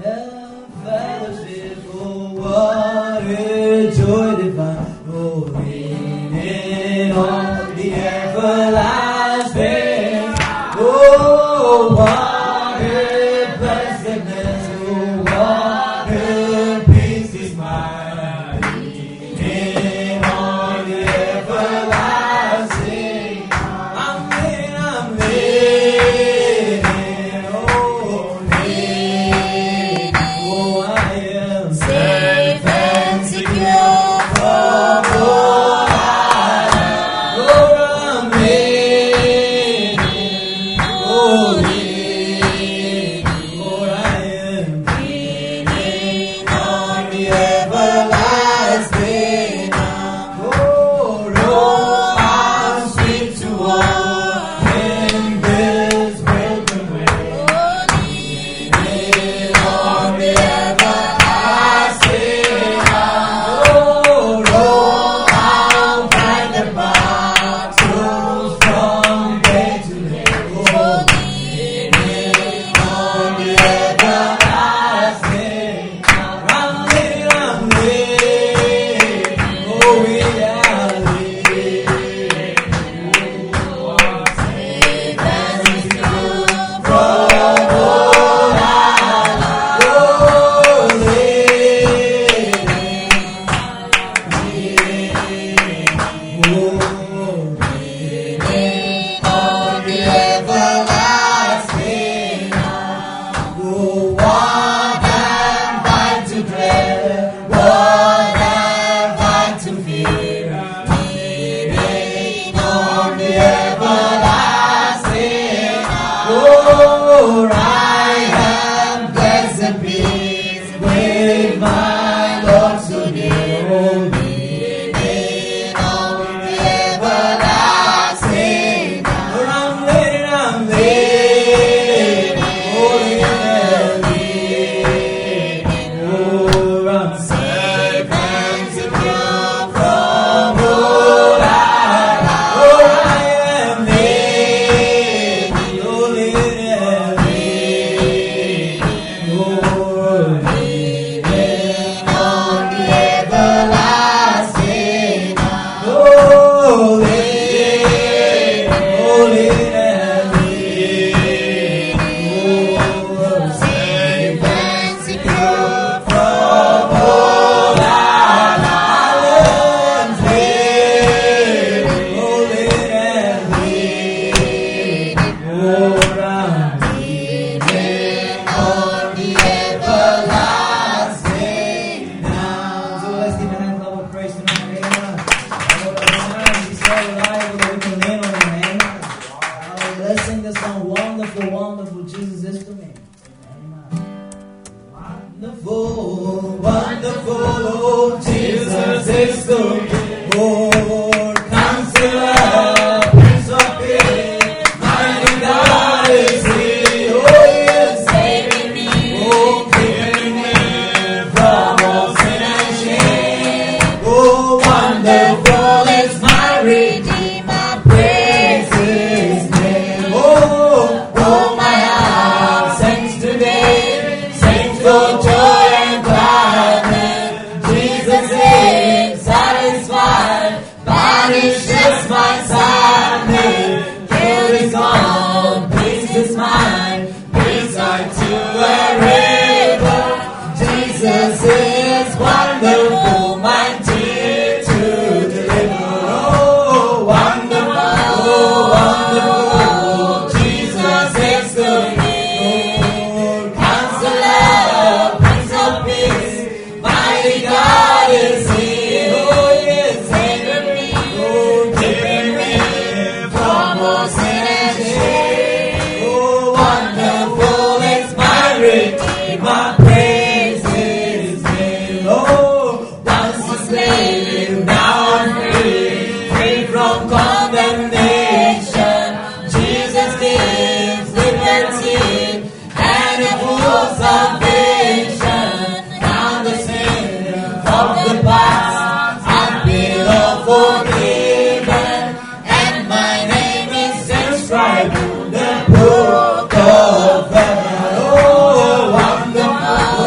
Fellowship, oh, what a joy divine. Oh, leaning on the everlasting. Oh, what a blessedness. Oh, what a peace is mine. Leaning on the everlasting. I'm leaning. Oh, leaning. Oh, I am Safe and secure from all oh, I'm leaning. Oh, leaning. Oh, I am leaning on the everlasting arm. oh, Oh, how sweet to walk in this broken way. oh, leaning on the everlasting arm. Oh, How bright the path goes from day to day. oh, leaning on the Everlasting. I'm leaning. Oh, we are leaning. safe and secure From all I know, leaning on the everlasting arm. oh, What am I to dread? What am I to fear? Leaning on the everlasting arm. oh, I am blessed peace with my Lord so near. Oh, leaning on the everlasting arm. I'm leaning. Oh, yeah, oh, I'm Safe and secure from all I oh, I am leaning. Oh, leaning. Oh, leaning on the everlasting arm. oh, leaning. Oh, leaning. Oh, Safe and secure from all I leaning on the everlasting arm. So let's give a hand clap of praise tonight. Amen. He's so reliable that we can lean on him. Amen. Let's sing this song. Wonderful, wonderful Jesus is to me. Amen. Wonderful, wonderful, oh, Jesus is to me. Oh, Counselor, Prince of Peace, mighty God is He. Oh, yes, Saving me oh, keeping me from all sin and shame. Oh, wonderful is my Redeemer, praise His name. Oh, my heart sings today, sings for joy and gladness. Jesus is satisfied, banishes my sadness. Guilt is gone, peace is mine, beside to a river. Jesus is wonderful, mighty to deliver. Oh, wonderful, Jesus is to me. Counselor, Prince of Peace, mighty God is He. Oh, yes, saving me, oh, keeping me from all sin and shame. Oh, wonderful is my Redeemer, praise His name. Oh, once a slave, now I'm free from condemnation. Jesus gives liberty and a full salvation. Now the sin of the past I've been all forgiven, and my name is inscribed in the book of heaven. Oh, wonderful,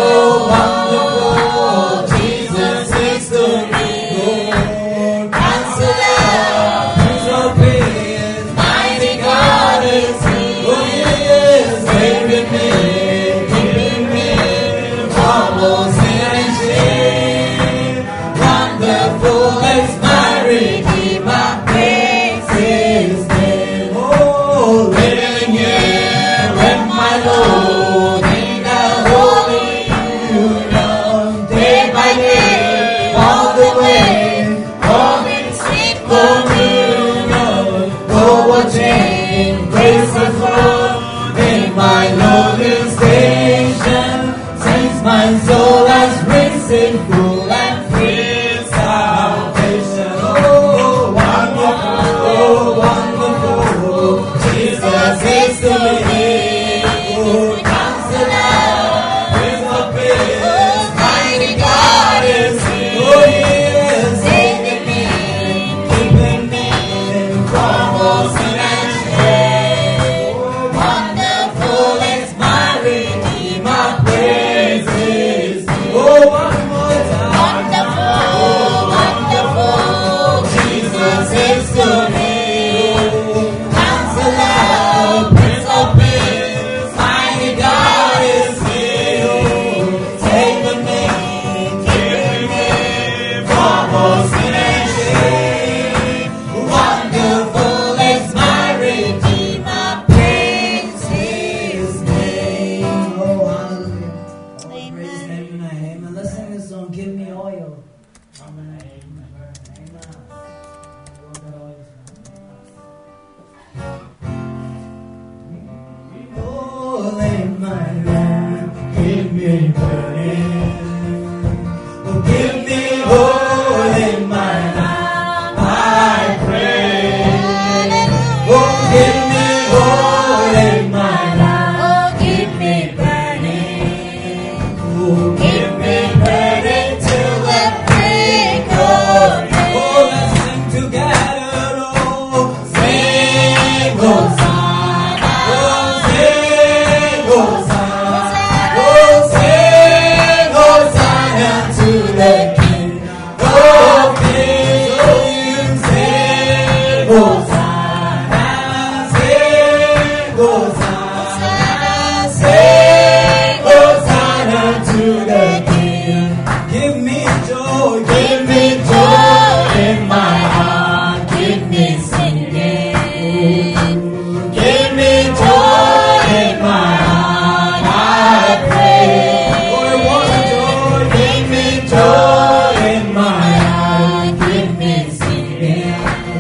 me burning. Oh, give me oil in my lamp, I pray. Oh, give me oil in my lamp. Oh, keep me burning. Oh, Keep me burning till the break of day. oh, let's sing together. Oh, Sing Hosanna. oh, sing Hosanna. Oh, sing Hosanna to the King of Kings. Oh, you sing Hosanna, sing Hosanna, sing Hosanna to the King. Give me joy, Give me joy in my heart. Give me singing. Give me joy in my heart. I pray. Oh, I want joy. Give me joy in my heart. Give me singing.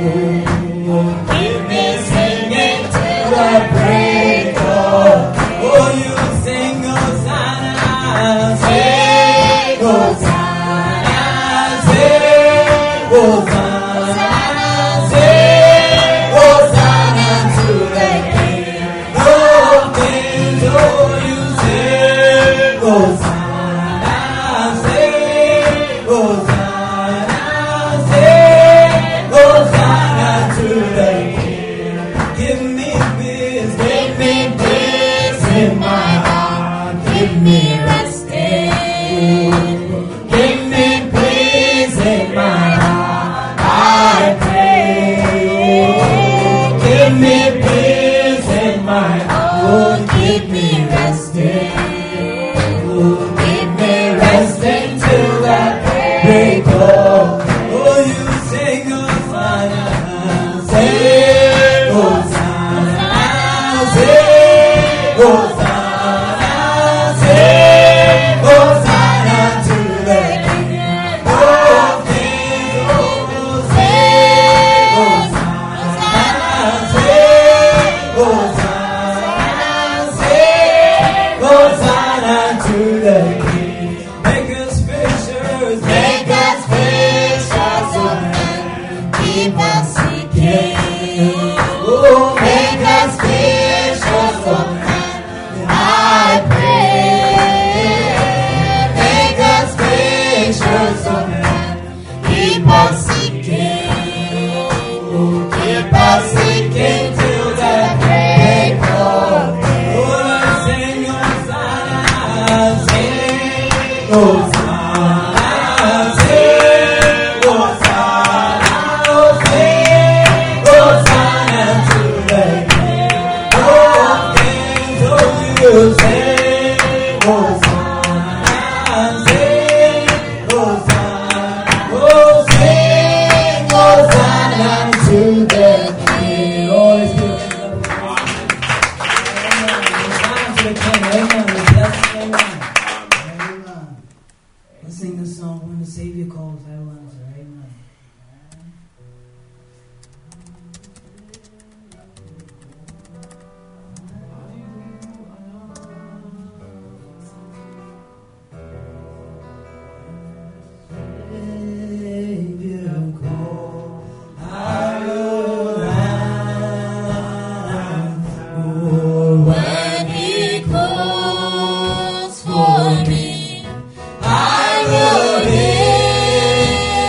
Give me singing till the break of Oh, you sing Hosanna, day. Hosanna, sing Hosanna, sing Hosanna to the King of Kings. Oh, you sing Hosanna, sing Hosanna, sing Hosanna to the King. Give me peace, give me peace in my heart. Give me resting. Give me peace in my heart. I pray. Give me peace in my heart. Oh, keep me resting. Keep me resting till the break of oh, you sing Hosanna, sing Hosanna, sing Hosanna, sing Hosanna to the King of Kings. Oh, sing Hosanna, sing Hosanna, sing Hosanna to the King. Make us fishers, Make us fishers of men. Keep us seeking. oh, Make us fishers of men. I pray. Make us fishers of men. Keep us seeking. Keep us seeking till the break of day. oh, sing Hosanna, sing Hosanna, sing Hosanna, oh, sing Hosanna to the King of Kings. Oh, you sing Hosanna, sing Hosanna, oh, sing Hosanna to the King. Oh, let's give it up. Hosanna to the King. Amen. Yes, amen. Amen. Let's sing this song when the Savior calls. I will answer. Amen. Savior call, I will answer. When he calls for me, I will hear.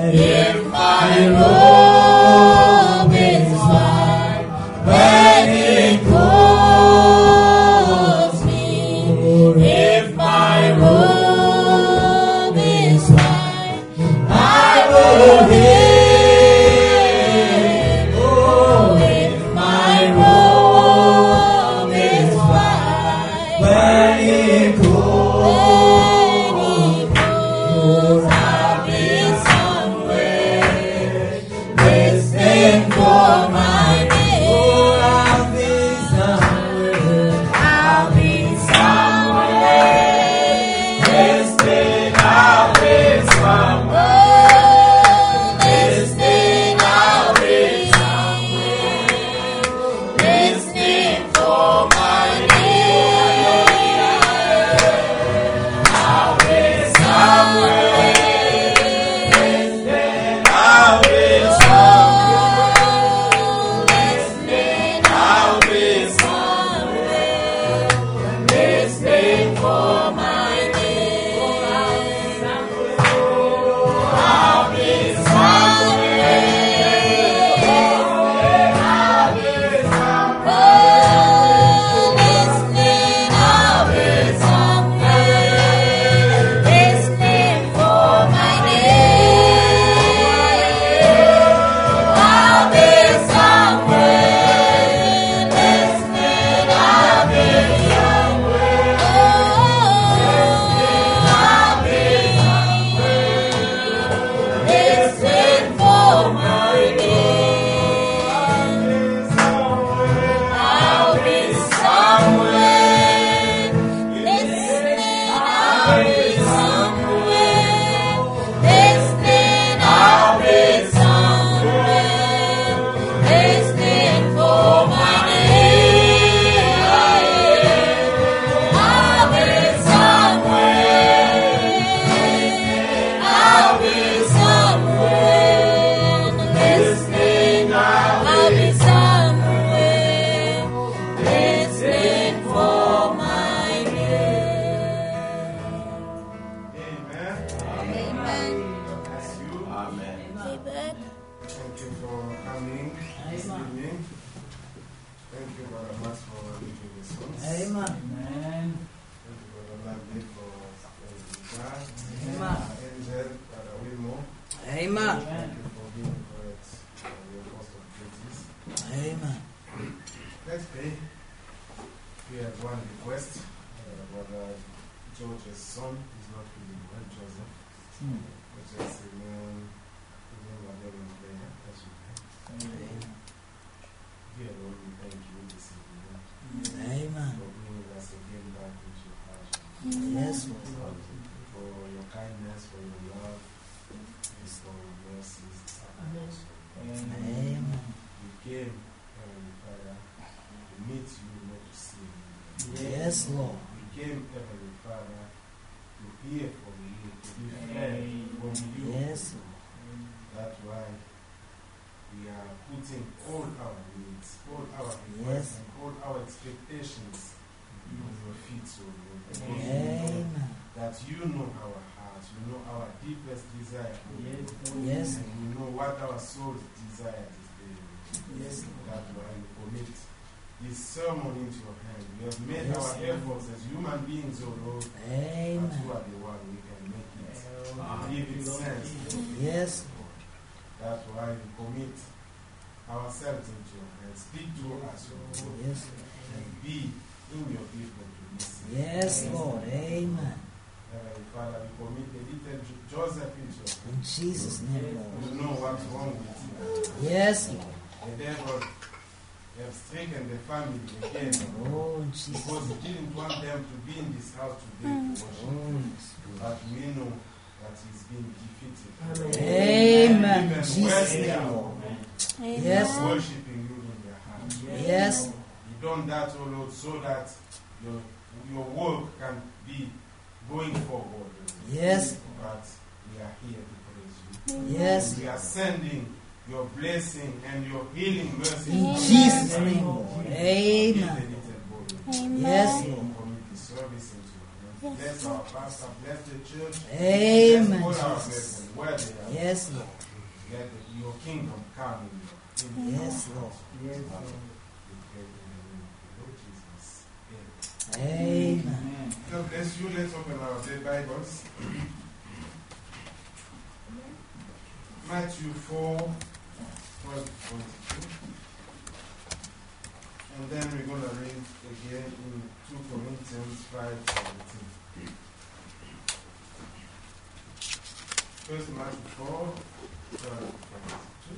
If my robe is white, when it clothes me. If my robe is white, I will him. Oh, if my robe is white, when it goes, I'll be somewhere listening for my name. oh, I'll be somewhere. I'll be somewhere listening. I'll be somewhere listening. I'll be somewhere listening for my name. I'll be somewhere listening. I'll be somewhere listening. I'll be somewhere listening for my name. I'll be somewhere. I'll be somewhere listening. I'll be somewhere listening for my name. I'll be somewhere listening. I'll be somewhere. I'll be somewhere listening for my name. I'll be somewhere listening. I'll be somewhere listening. I'll be somewhere listening for my name. I'll be somewhere. I'll be somewhere listening. I'll be somewhere listening for my name. Amen. Amen. God bless you. Amen. Thank you for coming this evening. Thank you very much for leading the songs. Amen. Thank you, Brother Lovely, for guitar. Amen. Angel, Brother Wilmo. Amen. Thank you for being correct your post of duties. Amen. Let's pray. We have one request. Brother George's son is not feeling well, Joseph. But just remember them in prayer as you pray. Dear Lord, we thank you this evening Amen. for bringing us again back into your house. Yes, Lord. For your kindness, for your love, and for your mercies. Amen. We came, Heavenly Father, to meet you, not to see you. Yes, Lord. We came, Heavenly Father, to hear from you, to be fed from you. Yes, Lord. That's why we are putting all our needs, all our requests, and all our expectations on your feet, so Lord. Because we know Amen. that you know our hearts, you know our deepest desire, Yes. and you know what our soul's desire is there. Yes. That's why we commit this sermon into your hand. We have made Yes, our Lord. efforts as human beings, oh Lord, but you Amen. are the one we can make it. Give it sense. Yes. That's why we commit ourselves into your hands. Speak to us, oh Lord, Yes. and be in your people to listen. Yes, Lord. Amen. Heavenly Father, we commit the little Joseph into your In Jesus' name, Lord. hands. You know what's wrong with him. Yes, Lord. The devil have stricken the family again Oh, in Jesus' because he name. didn't want them to be in this house today to worship. Oh, yes. But we know that he's been defeated. Amen. Even Jesus' worse name, now, Lord. Yes, Lord. worshiping you in their heart. Yes. You done that, oh Lord, so that your work can be going forward. Yes. But we are here to praise you. Yes. We are sending your blessing and your healing mercy. In Jesus' name, Lord. Amen. Yes, We Lord. commit the service into your hands. Bless our pastor, bless the church. Amen. Bless all our Jesus. brethren. where they are. Yes, Lord. Let your kingdom come in your Yes, Lord. Yes, Lord. We pray in the name of the Lord Jesus. Amen. God bless you. Let's open our dead Bibles. Matthew 4:12-22. And then we're going to read again in 2 Corinthians 5:17. First Matthew 4:12-22.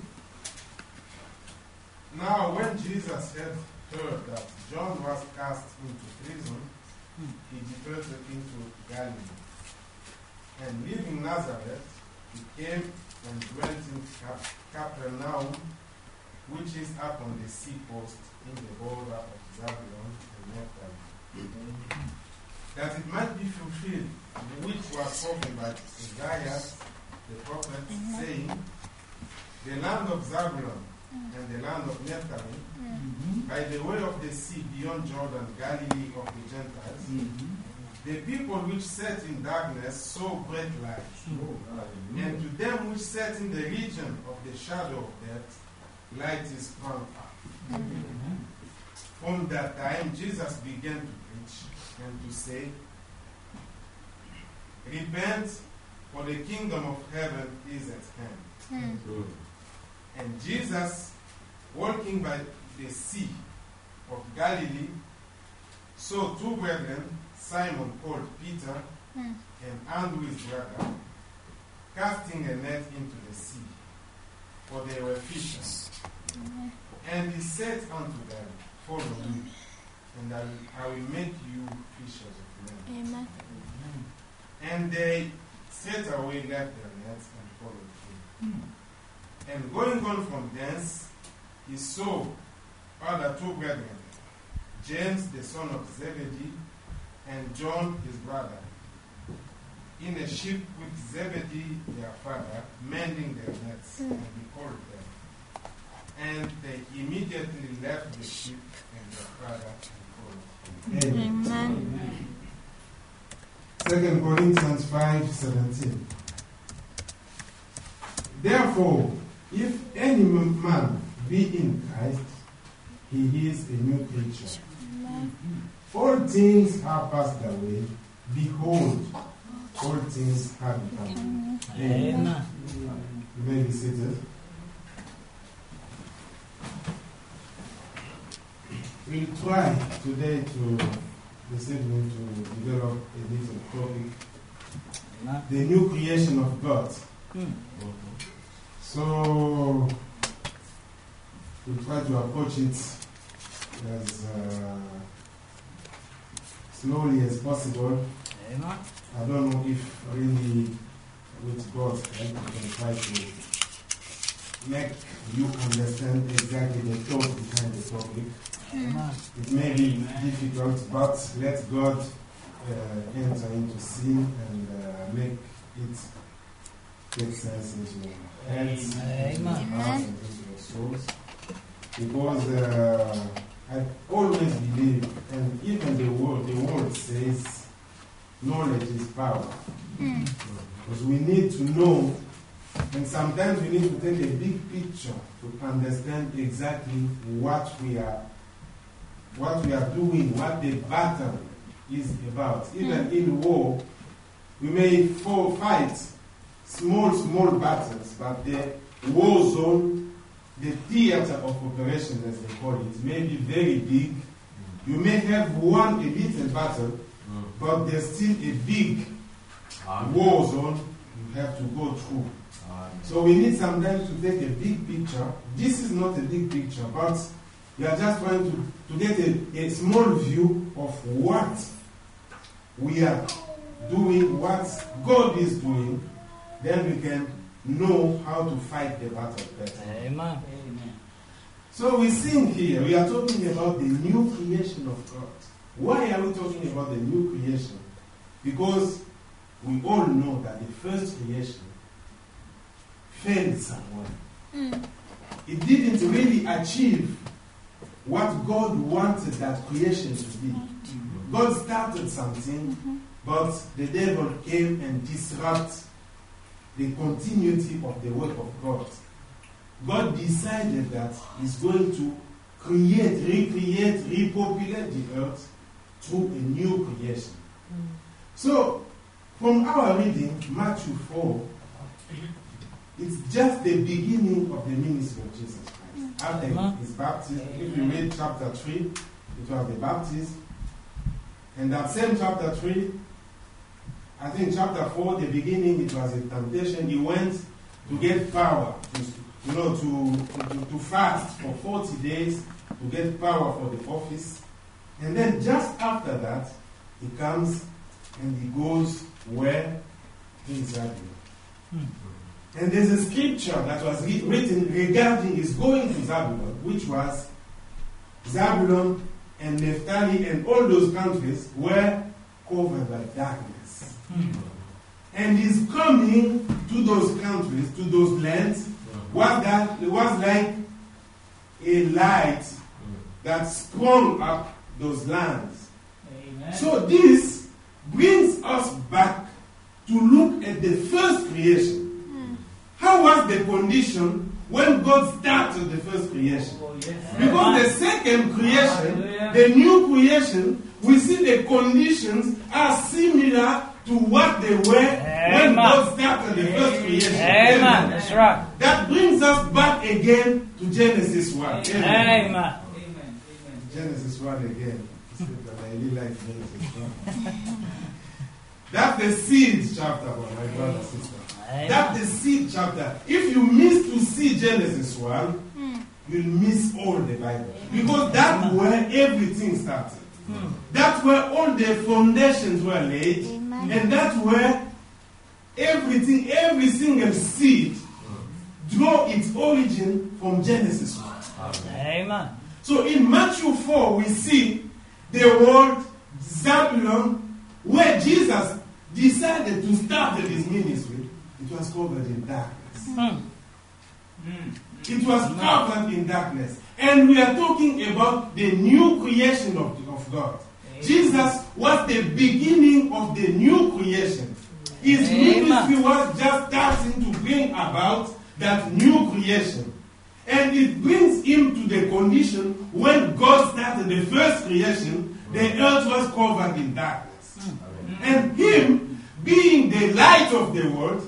Now when Jesus had heard that John was cast into prison, he departed into Galilee. And leaving Nazareth, he came and dwelt in Capernaum, which is upon the seacoast in the border of Zabulon and Naphtali, that it might be fulfilled, which was spoken by Isaiah the prophet, saying, the land of Zabulon and the land of Naphtali, by the way of the sea beyond Jordan, Galilee of the Gentiles, the people which sat in darkness saw great light. And to them which sat in the region of the shadow of death, light is sprung up. From that time, Jesus began to preach and to say, repent, for the kingdom of heaven is at hand. And Jesus, walking by the sea of Galilee, saw two brethren, Simon called Peter, and Andrew his brother, casting a net into the sea, for they were fishers. And he said unto them, follow me, and I will make you fishers of men. Amen. And they straightway left their nets and followed him. And going on from thence, he saw other two brethren, James the son of Zebedee, and John his brother, in a ship with Zebedee their father, mending their nets, and he called them. And they immediately left the ship and their father and followed him. Amen. 2 Corinthians 5:17. Therefore, if any man be in Christ, he is a new creature. All things are passed away. Behold, all things have become new. Amen. You may be seated. We'll try today this evening to develop a little topic, the new creation of God. So we'll try to approach it as slowly as possible. Amen. I don't know if really with God's help we can try to make you understand exactly the thought behind the topic. Amen. It may be difficult, but let God enter into scene and make it make sense into your heads, into your hearts, and into your souls. Because I always believe, and even the world says, knowledge is power. Because we need to know, and sometimes we need to take a big picture to understand exactly what we are doing, what the battle is about. Even in war, we may fight small battles, but the war zone, the theater of operation, as they call it, may be very big. You may have won a little battle, but there's still a big war zone you have to go through. So we need sometimes to take a big picture. This is not a big picture, but we are just trying to get a small view of what we are doing, what God is doing. Then we can know how to fight the battle better. Amen. So we sing here, we are talking about the new creation of God. Why are we talking about the new creation? Because we all know that the first creation failed somewhere. It didn't really achieve what God wanted that creation to be. God started something, but the devil came and disrupted the continuity of the work of God. God decided that He's going to create, recreate, repopulate the earth through a new creation. So, from our reading, Matthew 4, it's just the beginning of the ministry of Jesus Christ. After his baptism, if you read chapter 3, it was the baptism. And that same chapter 3, I think chapter 4, the beginning, it was a temptation. He went to get power, to fast for 40 days, to get power for the office. And then just after that, he comes and he goes where? In Zabulon. And there's a scripture that was written regarding his going to Zabulon, which was Zabulon and Naphtali and all those countries were covered by darkness. And his coming to those countries, to those lands, was like a light that sprung up those lands. Amen. So this brings us back to look at the first creation. How was the condition when God started the first creation? Because the second creation, the new creation, we see the conditions are similar to what they were when God started the first creation. Amen. That's right. That brings us back again to Genesis 1. Amen. Genesis 1 again. I really like Genesis 1. That's the seed chapter, my brother and sister. That's the seed chapter. If you miss to see Genesis 1, you'll miss all the Bible. Because that's where everything started. That's where all the foundations were laid. And that's where everything, every single seed draw its origin from Genesis 1. Amen. So in Matthew 4, we see the word Zabulon, where Jesus decided to start his ministry. It was covered in darkness. It was covered in darkness. And we are talking about the new creation of God. Jesus was the beginning of the new creation. His ministry was just starting to bring about that new creation. And it brings him to the condition when God started the first creation, the earth was covered in darkness. And him, being the light of the world,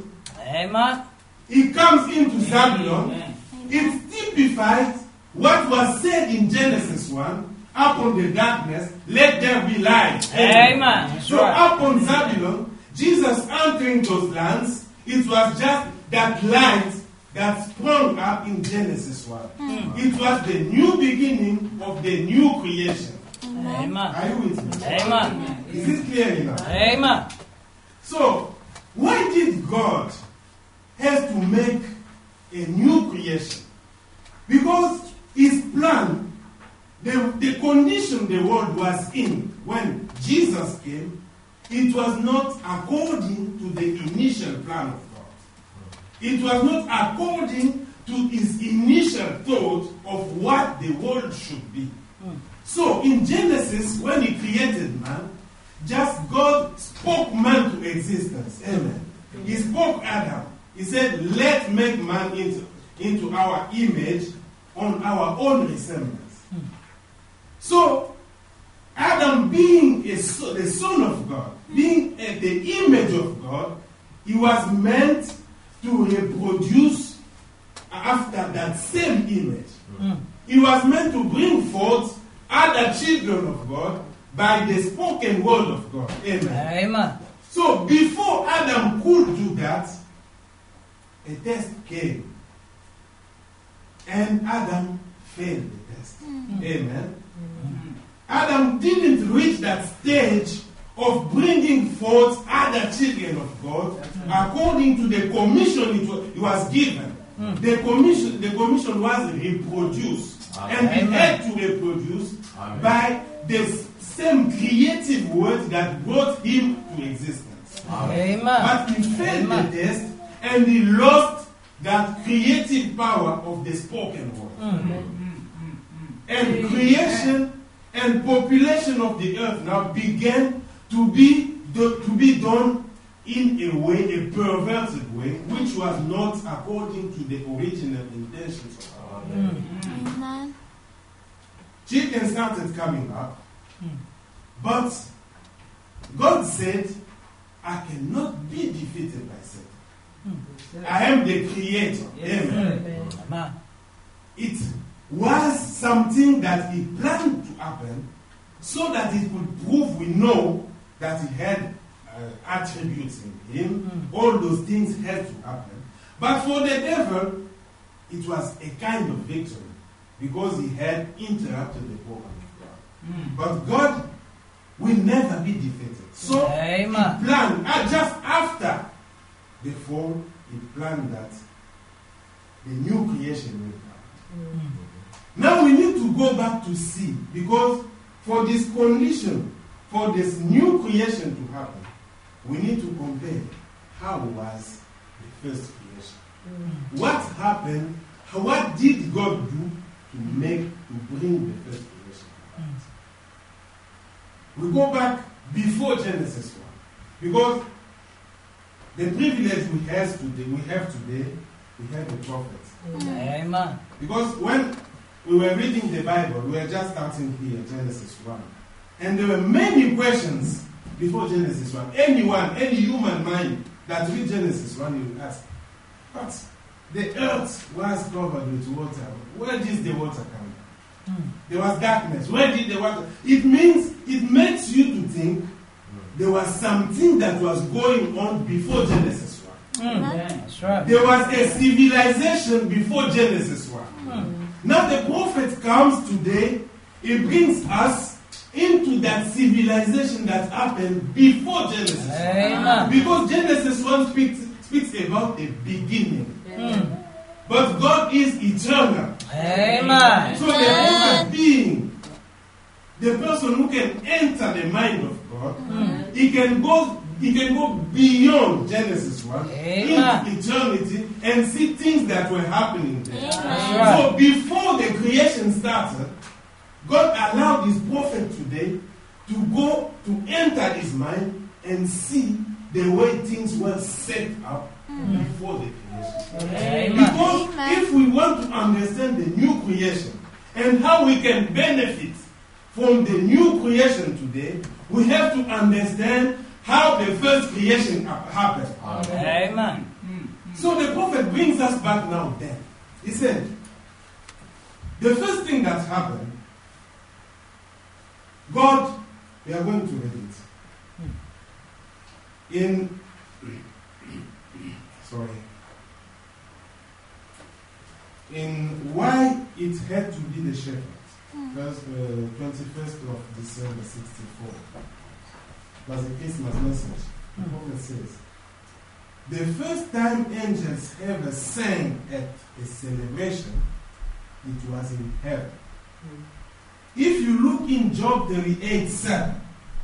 he comes into Zabulon. It typifies what was said in Genesis 1. Upon the darkness, let there be light. Amen. So upon Zabulon, Jesus entering those lands, it was just that light that sprung up in Genesis 1. It was the new beginning of the new creation. Amen. Are you with me? Amen. Is it clear enough? Amen. So, why did God have to make a new creation? Because his plan, the condition the world was in when Jesus came, it was not according to the initial plan of God. It was not according to his initial thought of what the world should be. So in Genesis, when he created man, just God spoke man to existence. Amen. He spoke Adam. He said, let's make man into our image on our own resemblance. So, Adam being the son of God, being the image of God, he was meant to reproduce after that same image. He was meant to bring forth other children of God by the spoken word of God. Amen. Amen. So, before Adam could do that, a test came. And Adam failed the test. Amen. Adam didn't reach that stage of bringing forth other children of God according to the commission he was given. The commission was reproduced. And he had to reproduce by the same creative word that brought him to existence. But he failed the test and he lost that creative power of the spoken word. And creation and population of the earth now began to be done in a way, a perverted way, which was not according to the original intentions of our God. Amen. Chicken started coming up, but God said, I cannot be defeated by Satan. I am the creator. Amen. Amen. It was something that he planned to happen so that it would prove we know that he had attributes in him. All those things had to happen. But for the devil, it was a kind of victory because he had interrupted the program of God. But God will never be defeated. So he planned, just after the fall, he planned that the new creation will come. Now we need to go back to see, because for this condition, for this new creation to happen, we need to compare how was the first creation. What happened? What did God do to bring the first creation? We go back before Genesis 1, because the privilege we have today, we have the prophets. Amen. Because when we were reading the Bible, we were just starting here, Genesis 1, and there were many questions before Genesis 1. Any human mind that read Genesis 1, you will ask, but the earth was covered with water. Where did the water come from? There was darkness. Where did the water? It makes you to think there was something that was going on before Genesis 1. That's right. There was a civilization before Genesis 1. Now the prophet comes today, he brings us into that civilization that happened before Genesis 1. Because Genesis 1 speaks about a beginning. But God is eternal. Amen. So the prophet being the person who can enter the mind of God, he can go beyond Genesis 1 into eternity and see things that were happening there. So before the creation started, God allowed his prophet today to go to enter his mind and see the way things were set up before the creation. Because if we want to understand the new creation and how we can benefit from the new creation today, we have to understand how the first creation happened. Amen. So the prophet brings us back now then. He said, the first thing that happened, God, we are going to read it. In why it had to be the shepherd. Verse 21st of December 64. Was a Christmas message. The prophet says, the first time angels ever sang at a celebration, it was in heaven. If you look in Job 38:7,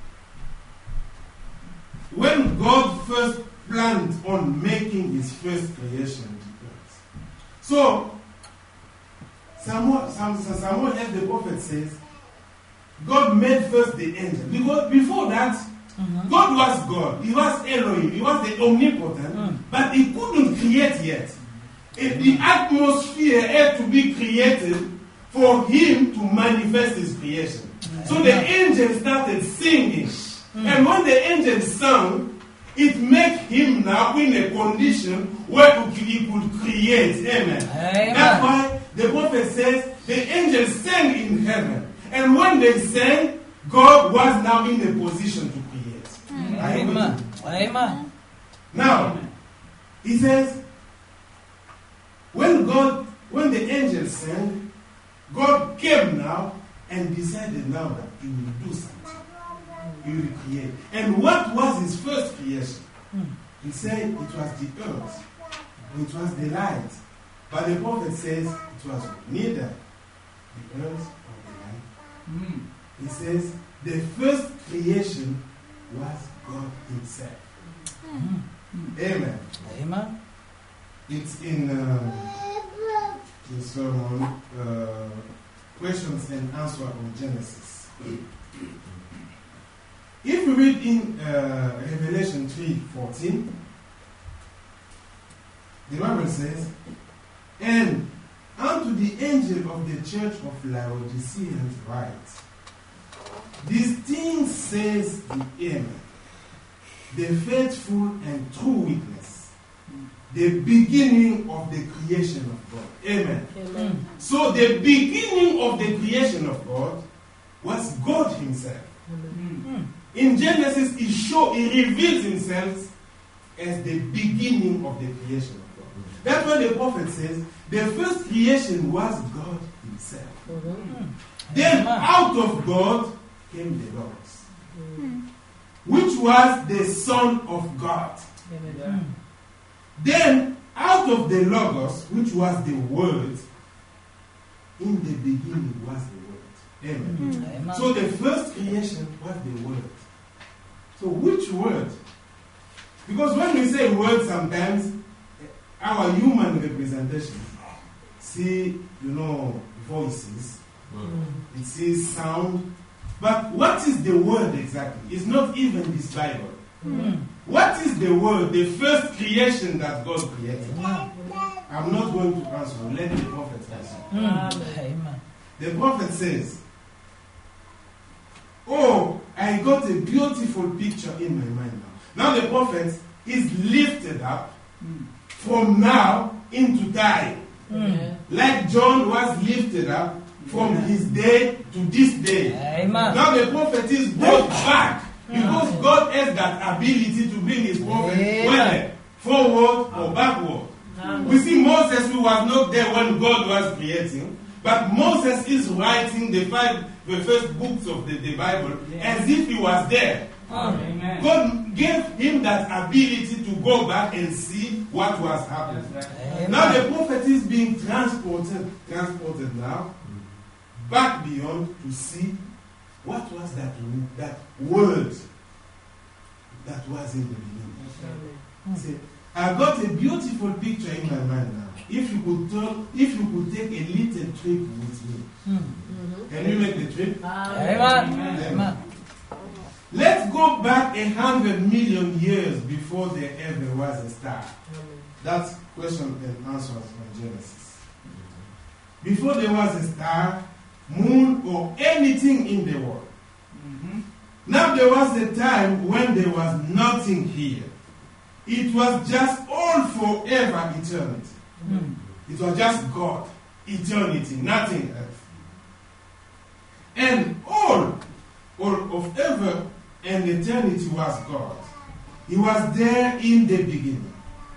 when God first planned on making his first creation, so Samuel, as the prophet says, God made first the angel. Because before that, God was God. He was Elohim. He was the omnipotent. But he couldn't create yet. The atmosphere had to be created for him to manifest his creation. So the angels started singing. And when the angels sang, it made him now in a condition where he could create. Amen. That's why the prophet says the angels sang in heaven. And when they sang, God was now in a position to create. Amen. Now, he says, when the angels sang, God came now and decided now that he will do something. He will create. And what was his first creation? He said it was the earth. It was the light. But the prophet says it was neither the earth or the light. He says the first creation was God himself. Amen. Amen. It's in the sermon, questions and answer on Genesis. If we read in Revelation 3:14, The Bible says, and unto the angel of the church of Laodiceans write, these things says the Amen, the faithful and true witness, the beginning of the creation of God. Amen. Amen. So the beginning of the creation of God was God himself. In Genesis, he reveals himself as the beginning of the creation of God. That's why the prophet says, the first creation was God himself. Then out of God came the Logos, which was the Son of God. Then out of the Logos, which was the Word, in the beginning was the Word. Amen. So the first creation was the Word. So which Word? Because when we say Word, sometimes our human representation see, voices, it sees sound. But what is the Word exactly? It's not even this Bible. What is the Word, the first creation that God created? I'm not going to answer. Let the prophet answer. The prophet says, oh, I got a beautiful picture in my mind now. Now the prophet is lifted up from now into time. Like John was lifted up from his day to this day. Now the prophet is brought back because God has that ability to bring his prophet whether forward or backward. We see Moses, who was not there when God was creating, but Moses is writing the first books of the Bible as if he was there. God gave him that ability to go back and see what was happening. Now the prophet is being transported now back beyond to see what was that word that was in the beginning. See, I got a beautiful picture in my mind now. If you could take a little trip with me. Can you make the trip? Amen. Let's go back 100 million years before there ever was a star. That's question and answers from Genesis. Before there was a star, moon, or anything in the world. Now there was a time when there was nothing here. It was just all forever eternity. It was just God, eternity, nothing else. And all of ever and eternity was God. He was there in the beginning.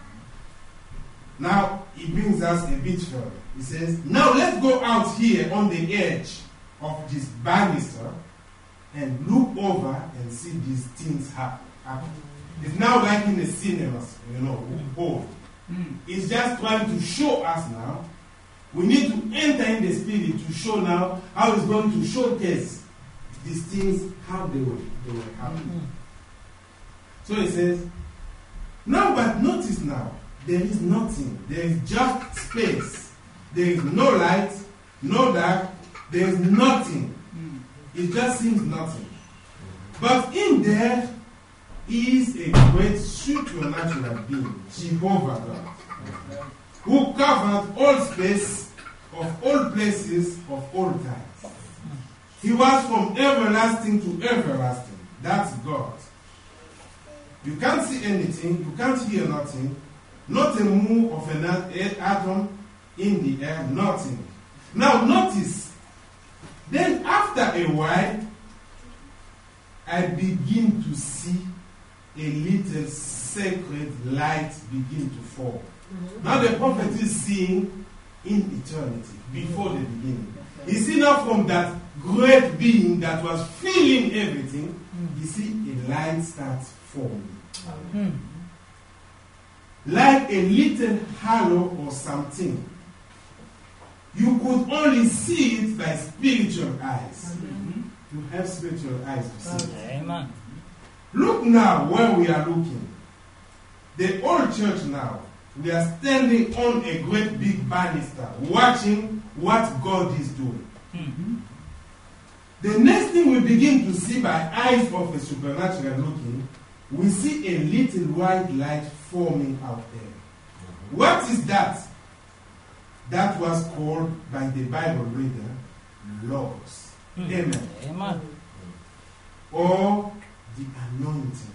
Now, he brings us a bit further. He says, now let's go out here on the edge of this banister and look over and see these things happen. It's now like in the cinemas, hall. It's just trying to show us now. We need to enter in the spirit to show now how it's going to showcase these things, how they will happen. So it says, now but notice now, there is nothing. There is just space. There is no light, no dark. There is nothing. It just seems nothing. But in there is a great supernatural being, Jehovah God, who covered all space of all places of all times. He was from everlasting to everlasting. That's God. You can't see anything, you can't hear nothing, not a move of an atom in the air, nothing. Now notice, then after a while, I begin to see a little sacred light begin to fall. Now the prophet is seeing in eternity, before the beginning. You see now from that great being that was filling everything, you see a light starts forming. Like a little halo or something. You could only see it by spiritual eyes. You have spiritual eyes to see it. Amen. Look now where we are looking. The old church now, we are standing on a great big banister, watching what God is doing. The next thing we begin to see by eyes of a supernatural looking, we see a little white light forming out there. What is that? That was called by the Bible reader Logos. Amen. Amen. Or the anointing.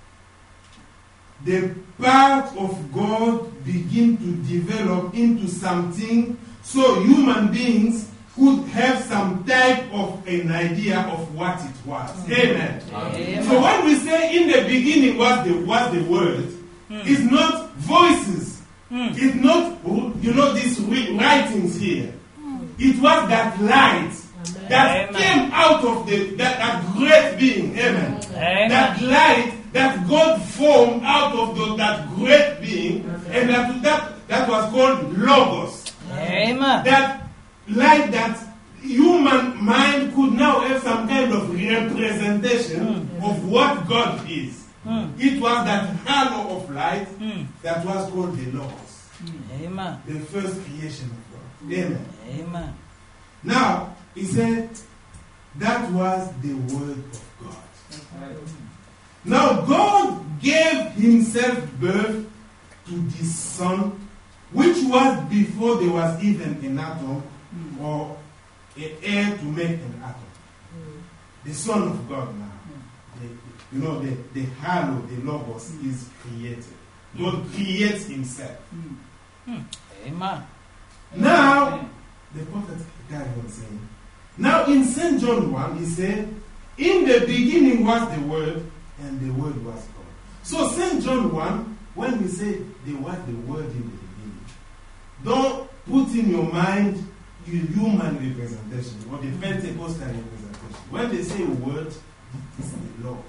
The part of God begin to develop into something so human beings could have some type of an idea of what it was. Amen. Amen. So when we say in the beginning was the word, it's not voices. It's not, these writings here. It was that light that came out of that great being. Amen. That light that God formed out of that great being, and that was called Logos. Amen. That light that human mind could now have some kind of representation of what God is. It was that halo of light that was called the Logos. Amen. The first creation of God. Amen. Amen. Now, he said, that was the word of God. Now, God gave himself birth to this Son, which was before there was even an atom or an air to make an atom. The Son of God now. The halo, the Logos is created. God creates himself. Amen. Now, the prophet carried on saying, now in St. John 1, he said, in the beginning was the Word, and the Word was God. So St. John 1, when we say there was the Word in the beginning, don't put in your mind your human representation or the Pentecostal representation. When they say Word, it's the Logos.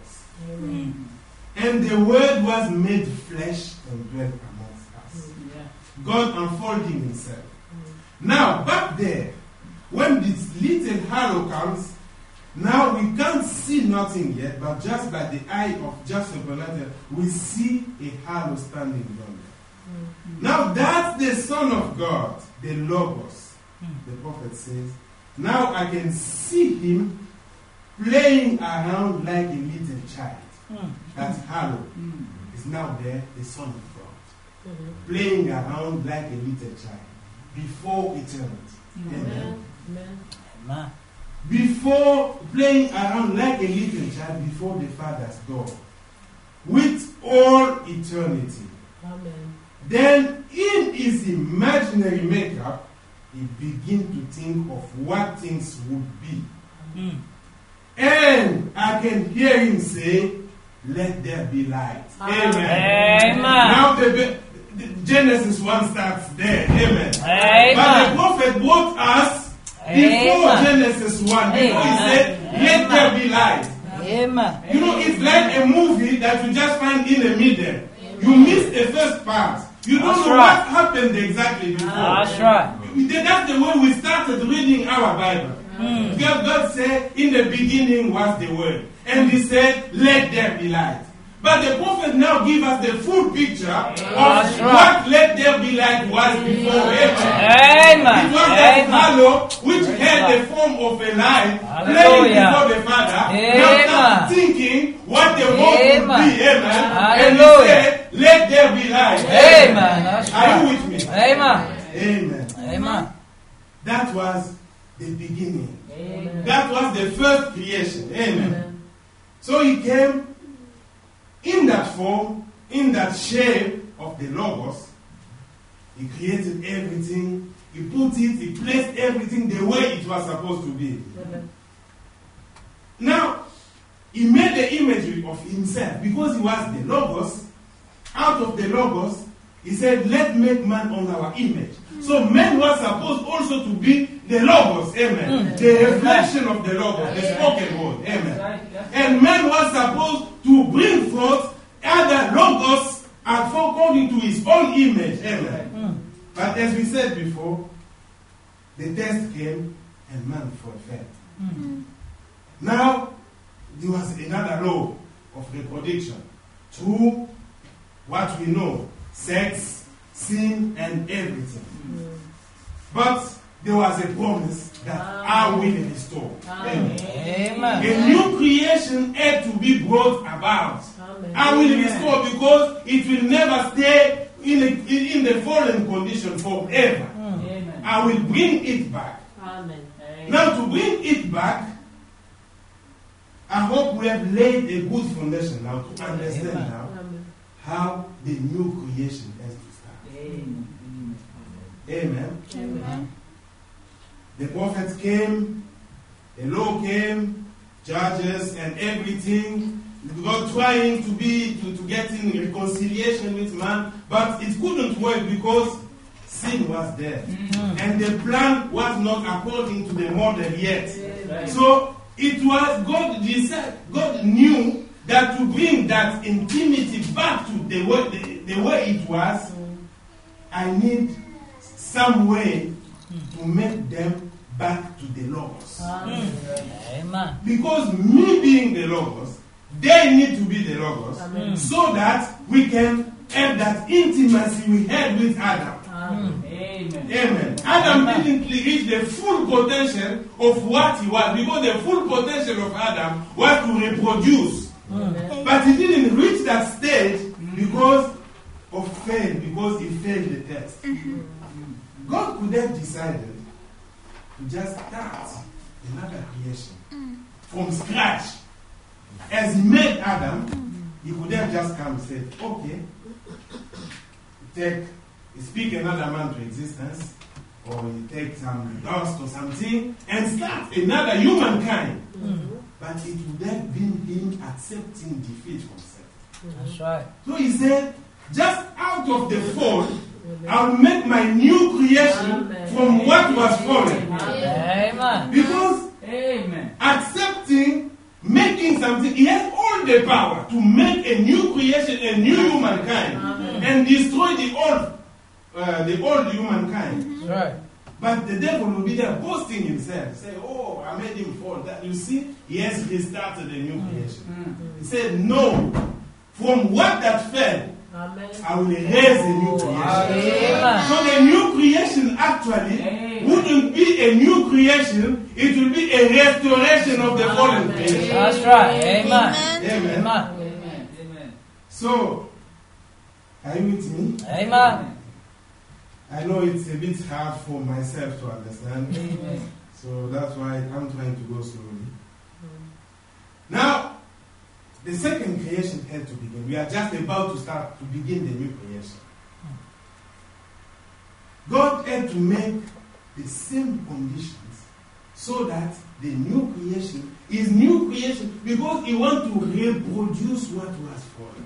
And the Word was made flesh and dwelt amongst us. God unfolding himself. Now, back there, when this little halo comes, now we can't see nothing yet, but just by the eye of just supernatural, we see a halo standing down there. Now, that's the Son of God, the Logos. The prophet says, now I can see him playing around like a little child. That halo is now there, the Son of God. Playing around like a little child before eternity. Amen. Amen. Before playing around like a little child before the Father's door with all eternity. Amen. Then in his imaginary makeup, he begins to think of what things would be. And I can hear him say, let there be light. Amen. Amen. Now the Genesis 1 starts there. Amen. Amen. But the prophet brought us before Genesis 1. Before he said, let there be light. Amen. It's like a movie that you just find in the middle. You miss the first part. You don't know what happened exactly before. That's right. That's the way we started reading our Bible. God said, in the beginning was the Word. And he said, let there be light. But the prophet now gives us the full picture of what let there be light was before. Amen. It was that halo which had the form of a light playing before the Father. Now thinking what the world would be. Amen. And he said, let there be light. Amen. Are you with me? Amen. Amen. Amen. That was the beginning. Amen. That was the first creation. Amen. So he came in that form, in that shape of the Logos. He created everything. He put it, he placed everything the way it was supposed to be. Now, he made the imagery of himself because he was the Logos. Out of the Logos, he said, let make man on our image. So man was supposed also to be the Logos, amen. The reflection of the Logos, the spoken word, amen. And man was supposed to bring forth other Logos according to his own image, amen. But as we said before, the test came and man fulfilled. Now, there was another law of reproduction through what we know, sex, sin, and everything. But there was a promise that I will restore. Amen. Amen. A new creation had to be brought about. Amen. I will restore because it will never stay in in the fallen condition forever. Amen. I will bring it back. Amen. Now, to bring it back, I hope we have laid a good foundation now to understand now Amen. how the new creation has to start. Amen. Amen. Amen. The prophets came, the law came, judges and everything. God trying to get in reconciliation with man, but it couldn't work because sin was there. And the plan was not according to the model yet. Right. So it was God knew that to bring that intimacy back to the way it was, I need some way to make them back to the Logos. Amen. Because me being the Logos, they need to be the Logos, so that we can have that intimacy we had with Adam. Amen. Amen. Adam didn't reach the full potential of what he was, because the full potential of Adam was to reproduce. But he didn't reach that stage because of fail, because he failed the test. God could have decided to just start another creation from scratch. As he made Adam, he could have just come and said, okay, speak another man to existence, or you take some dust or something, and start another humankind. But it would have been him accepting defeat from Satan. That's right. So he said, just out of the fall, I'll make my new creation from what was fallen. Amen. Because Amen. accepting, making something, he has all the power to make a new creation, a new humankind, and destroy the old humankind. That's right. But the devil will be there boasting himself, say, oh, I made him fall. That, you see, he has restarted a new creation. He said, no, from what that fell, I will raise a new creation. Amen. So the new creation actually wouldn't be a new creation, it will be a restoration of the fallen creation. That's right. Amen. Amen. Amen. Amen. So, are you with me? Amen. I know it's a bit hard for myself to understand. Amen. So that's why I'm trying to go slowly. Now, the second creation had to begin. We are just about to begin the new creation. God had to make the same conditions so that the new creation is new creation because he wants to reproduce what was fallen.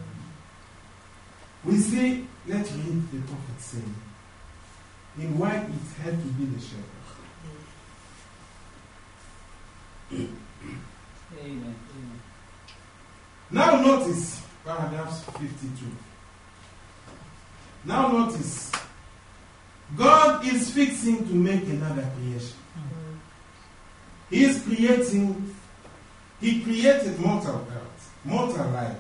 We see, let's read the prophet saying, in why it had to be the shepherd. Amen. Now notice paragraphs 52. Now notice, God is fixing to make another creation. He created mortal earth, mortal life.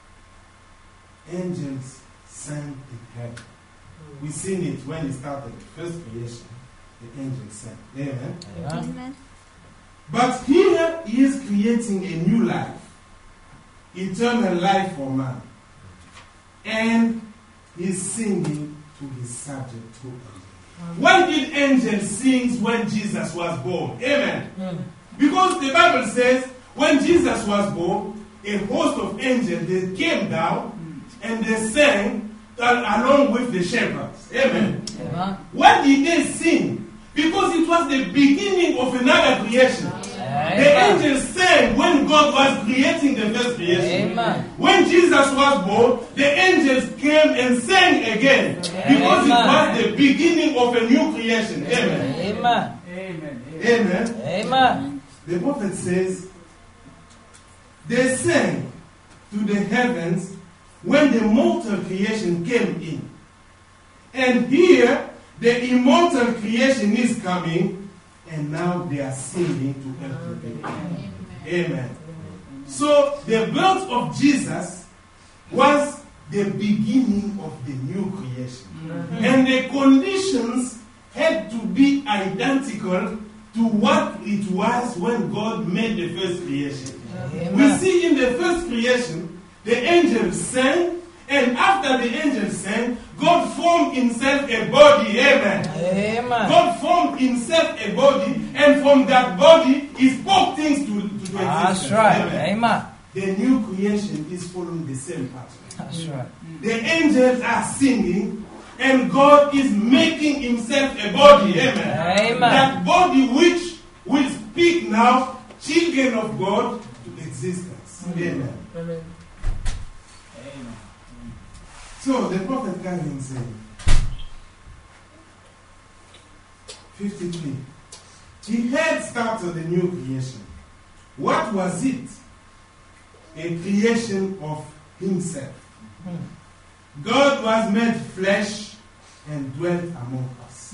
Angels sang in heaven. We've seen it when he started the first creation. The angels sang. Amen. Amen. But here he is creating a new life. Eternal life for man. And he's singing to his subject through angels. Why did angels sing when Jesus was born? Amen. Because the Bible says when Jesus was born, a host of angels, they came down and they sang along with the shepherds. Amen. Why did they sing? Because it was the beginning of another creation. The angels sang when God was creating the first creation. Amen. When Jesus was born, the angels came and sang again. Because it was the beginning of a new creation. Amen. Amen. Amen. Amen. Amen. The prophet says, they sang to the heavens when the mortal creation came in. And here, the immortal creation is coming, and now they are singing to help people. Amen. So, the birth of Jesus was the beginning of the new creation. And the conditions had to be identical to what it was when God made the first creation. We see in the first creation, the angels sang And after the angels sang, God formed himself a body. Amen. Amen. God formed himself a body, and from that body, he spoke things to existence. That's right. Amen. Amen. The new creation is following the same pattern. That's right. The angels are singing, and God is making himself a body. Amen. Amen. That body which will speak now, children of God, to existence. Amen. Amen. So the prophet came and said, 53. He had started a new creation. What was it? A creation of himself. God was made flesh and dwelt among us.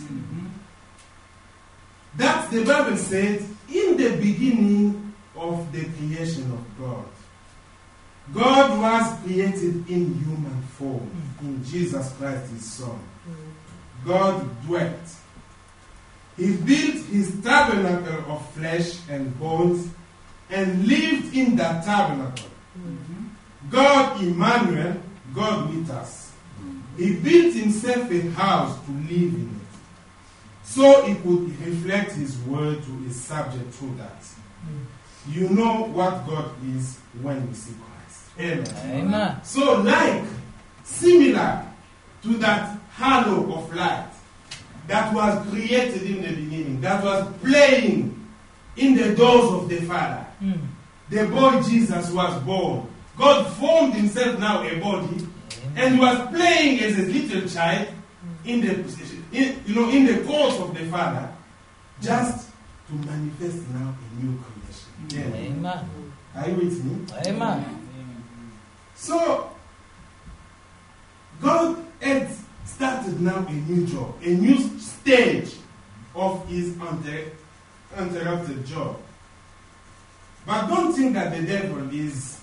That the Bible said, in the beginning of the creation of God, God was created in human form, in Jesus Christ his Son. God dwelt. He built his tabernacle of flesh and bones and lived in that tabernacle. God Emmanuel, God with us. He built himself a house to live in it, so he could reflect his word to his subject through that. You know what God is when you see Christ. Amen. Amen. So similar to that halo of light that was created in the beginning, that was playing in the doors of the Father. The boy Jesus was born. God formed himself now a body, and he was playing as a little child in the courts of the Father, just to manifest now a new creation. Amen. Are you with me? Amen. So, God had started now a new job, a new stage of his uninterrupted job. But don't think that the devil is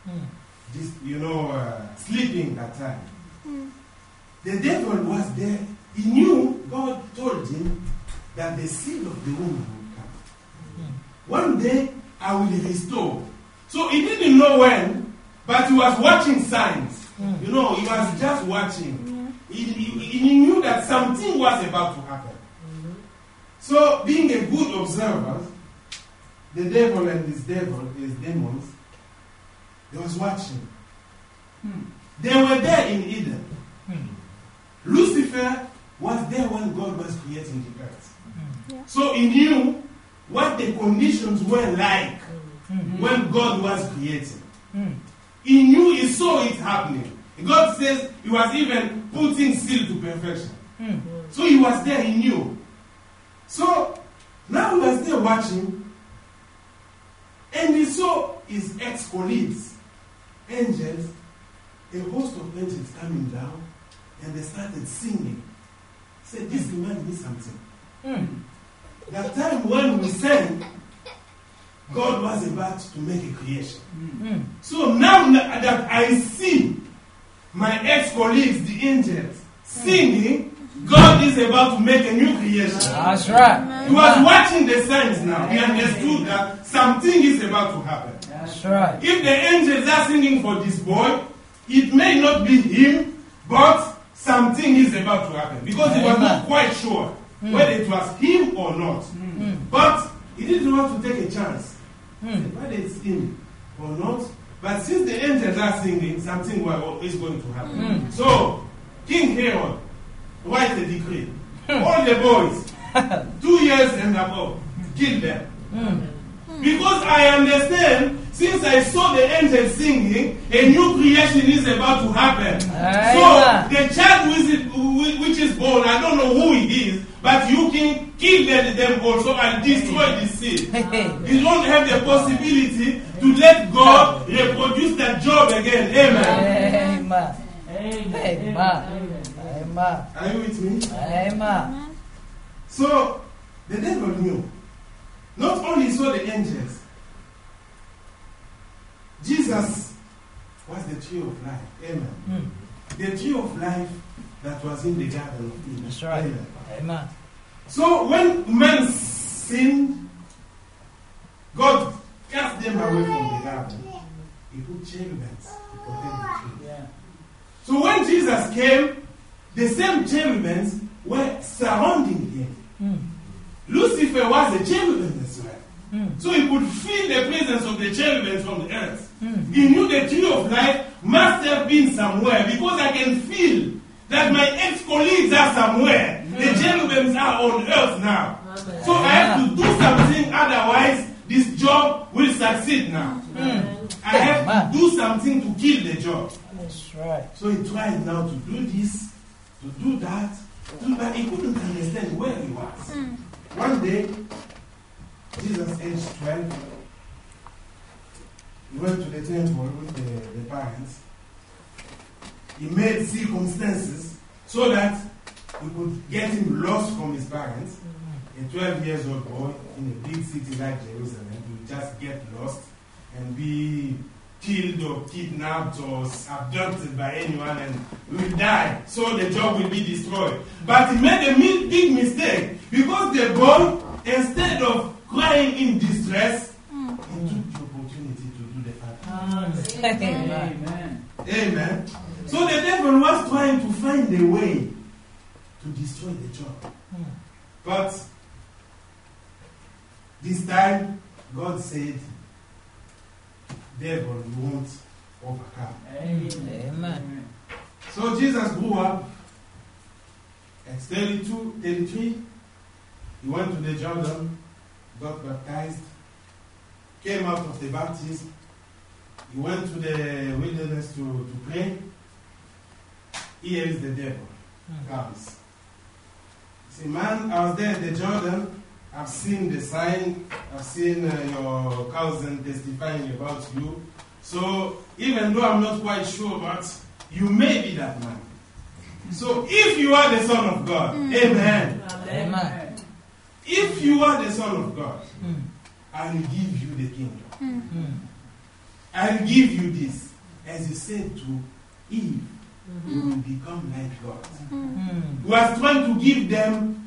sleeping that time. The devil was there. He knew, God told him that the seed of the woman would come. One day, I will restore. So he didn't know when, but he was watching signs. He was just watching. He knew that something was about to happen. So, being a good observer, the devil and his demons, they was watching. They were there in Eden. Lucifer was there when God was creating the earth. So he knew what the conditions were like when God was creating. He knew, he saw it happening. God says he was even putting seal to perfection. So he was there, he knew. So now he was there watching, and he saw his ex-colleagues, angels, a host of angels coming down, and they started singing. He said, this reminds me something. That time when we sang, God was about to make a creation. So now that I see my ex-colleagues, the angels, singing, God is about to make a new creation. That's right. He was watching the signs now. He understood that something is about to happen. That's right. If the angels are singing for this boy, it may not be him, but something is about to happen. Because he was not quite sure whether it was him or not. But he didn't want to take a chance. Whether it's him or not. But since the angels are singing, something is going to happen. So, King Herod writes a decree. All the boys, 2 years and above, kill them. Because I understand, since I saw the angels singing, a new creation is about to happen. So, the child which is born, I don't know who he is, but you can kill them also and destroy the seed. You don't have the possibility to let God reproduce that job again. Amen. Amen. Amen. Amen. Are you with me? Amen. So, the devil knew. Not only saw the angels, Jesus was the tree of life. Amen. The tree of life that was in the Garden of Eden. That's right. Amen. So when men sinned, God cast them away from the garden. He put cherubims to protect the tree. So when Jesus came, the same cherubims were surrounding him. Lucifer was a cherubim as well. So he could feel the presence of the cherubims from the earth. He knew the tree of life must have been somewhere, because I can feel that my ex-colleagues are somewhere. The cherubims are on earth now. So I have to do something, otherwise this job will succeed now. I have to do something to kill the job. That's right. So he tried now to do this, to do that, but he couldn't understand where he was. One day, Jesus, aged 12, he went to the temple with the parents. He made circumstances so that he could get him lost from his parents. A 12-year-old boy in a big city like Jerusalem will just get lost and be killed or kidnapped or abducted by anyone and will die. So the job will be destroyed. But he made a big mistake, because the boy, instead of crying in distress, he took the opportunity to do the act. Amen. Amen. So the devil was trying to find a way to destroy the job. But this time, God said, devil, you won't overcome. Amen. So Jesus grew up at 32, 33. He went to the Jordan, got baptized, came out of the baptism. He went to the wilderness to pray. Here is the devil. Comes. See, man, I was there at the Jordan. I've seen the sign. I've seen your cousin testifying about you. So, even though I'm not quite sure, but you may be that man. So, if you are the Son of God, amen. Amen. If you are the Son of God, I will give you the kingdom. I will give you this. As you said to Eve, you will become like God. He was trying to give them,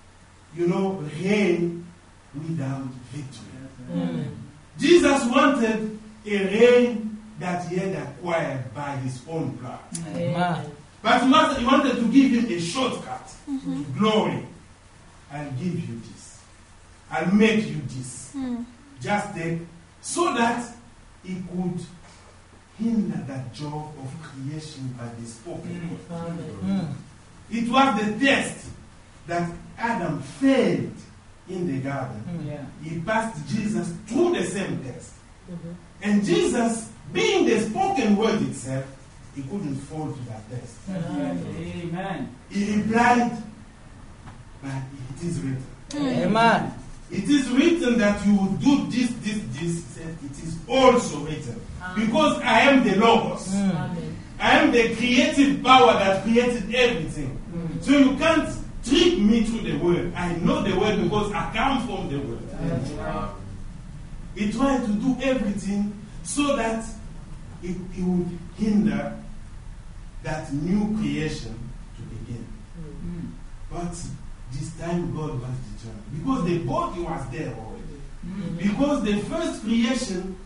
reign without victory. Jesus wanted a reign that he had acquired by his own blood. But he wanted to give him a shortcut to glory. I'll give you this. I'll make you this. Just take, so that he could hinder that job of creation by the spoken word. It was the test that Adam failed in the garden. He passed Jesus through the same test. And Jesus, being the spoken word itself, he couldn't fall to that test. Amen. He replied, but it is written. Amen. It is written that you will do this. He said, it is also written. Because I am the Logos. I am the creative power that created everything. So you can't trick me through the word. I know the word because I come from the word. He tried to do everything so that it would hinder that new creation to begin. But this time God was determined. Because the body was there already. Because the first creation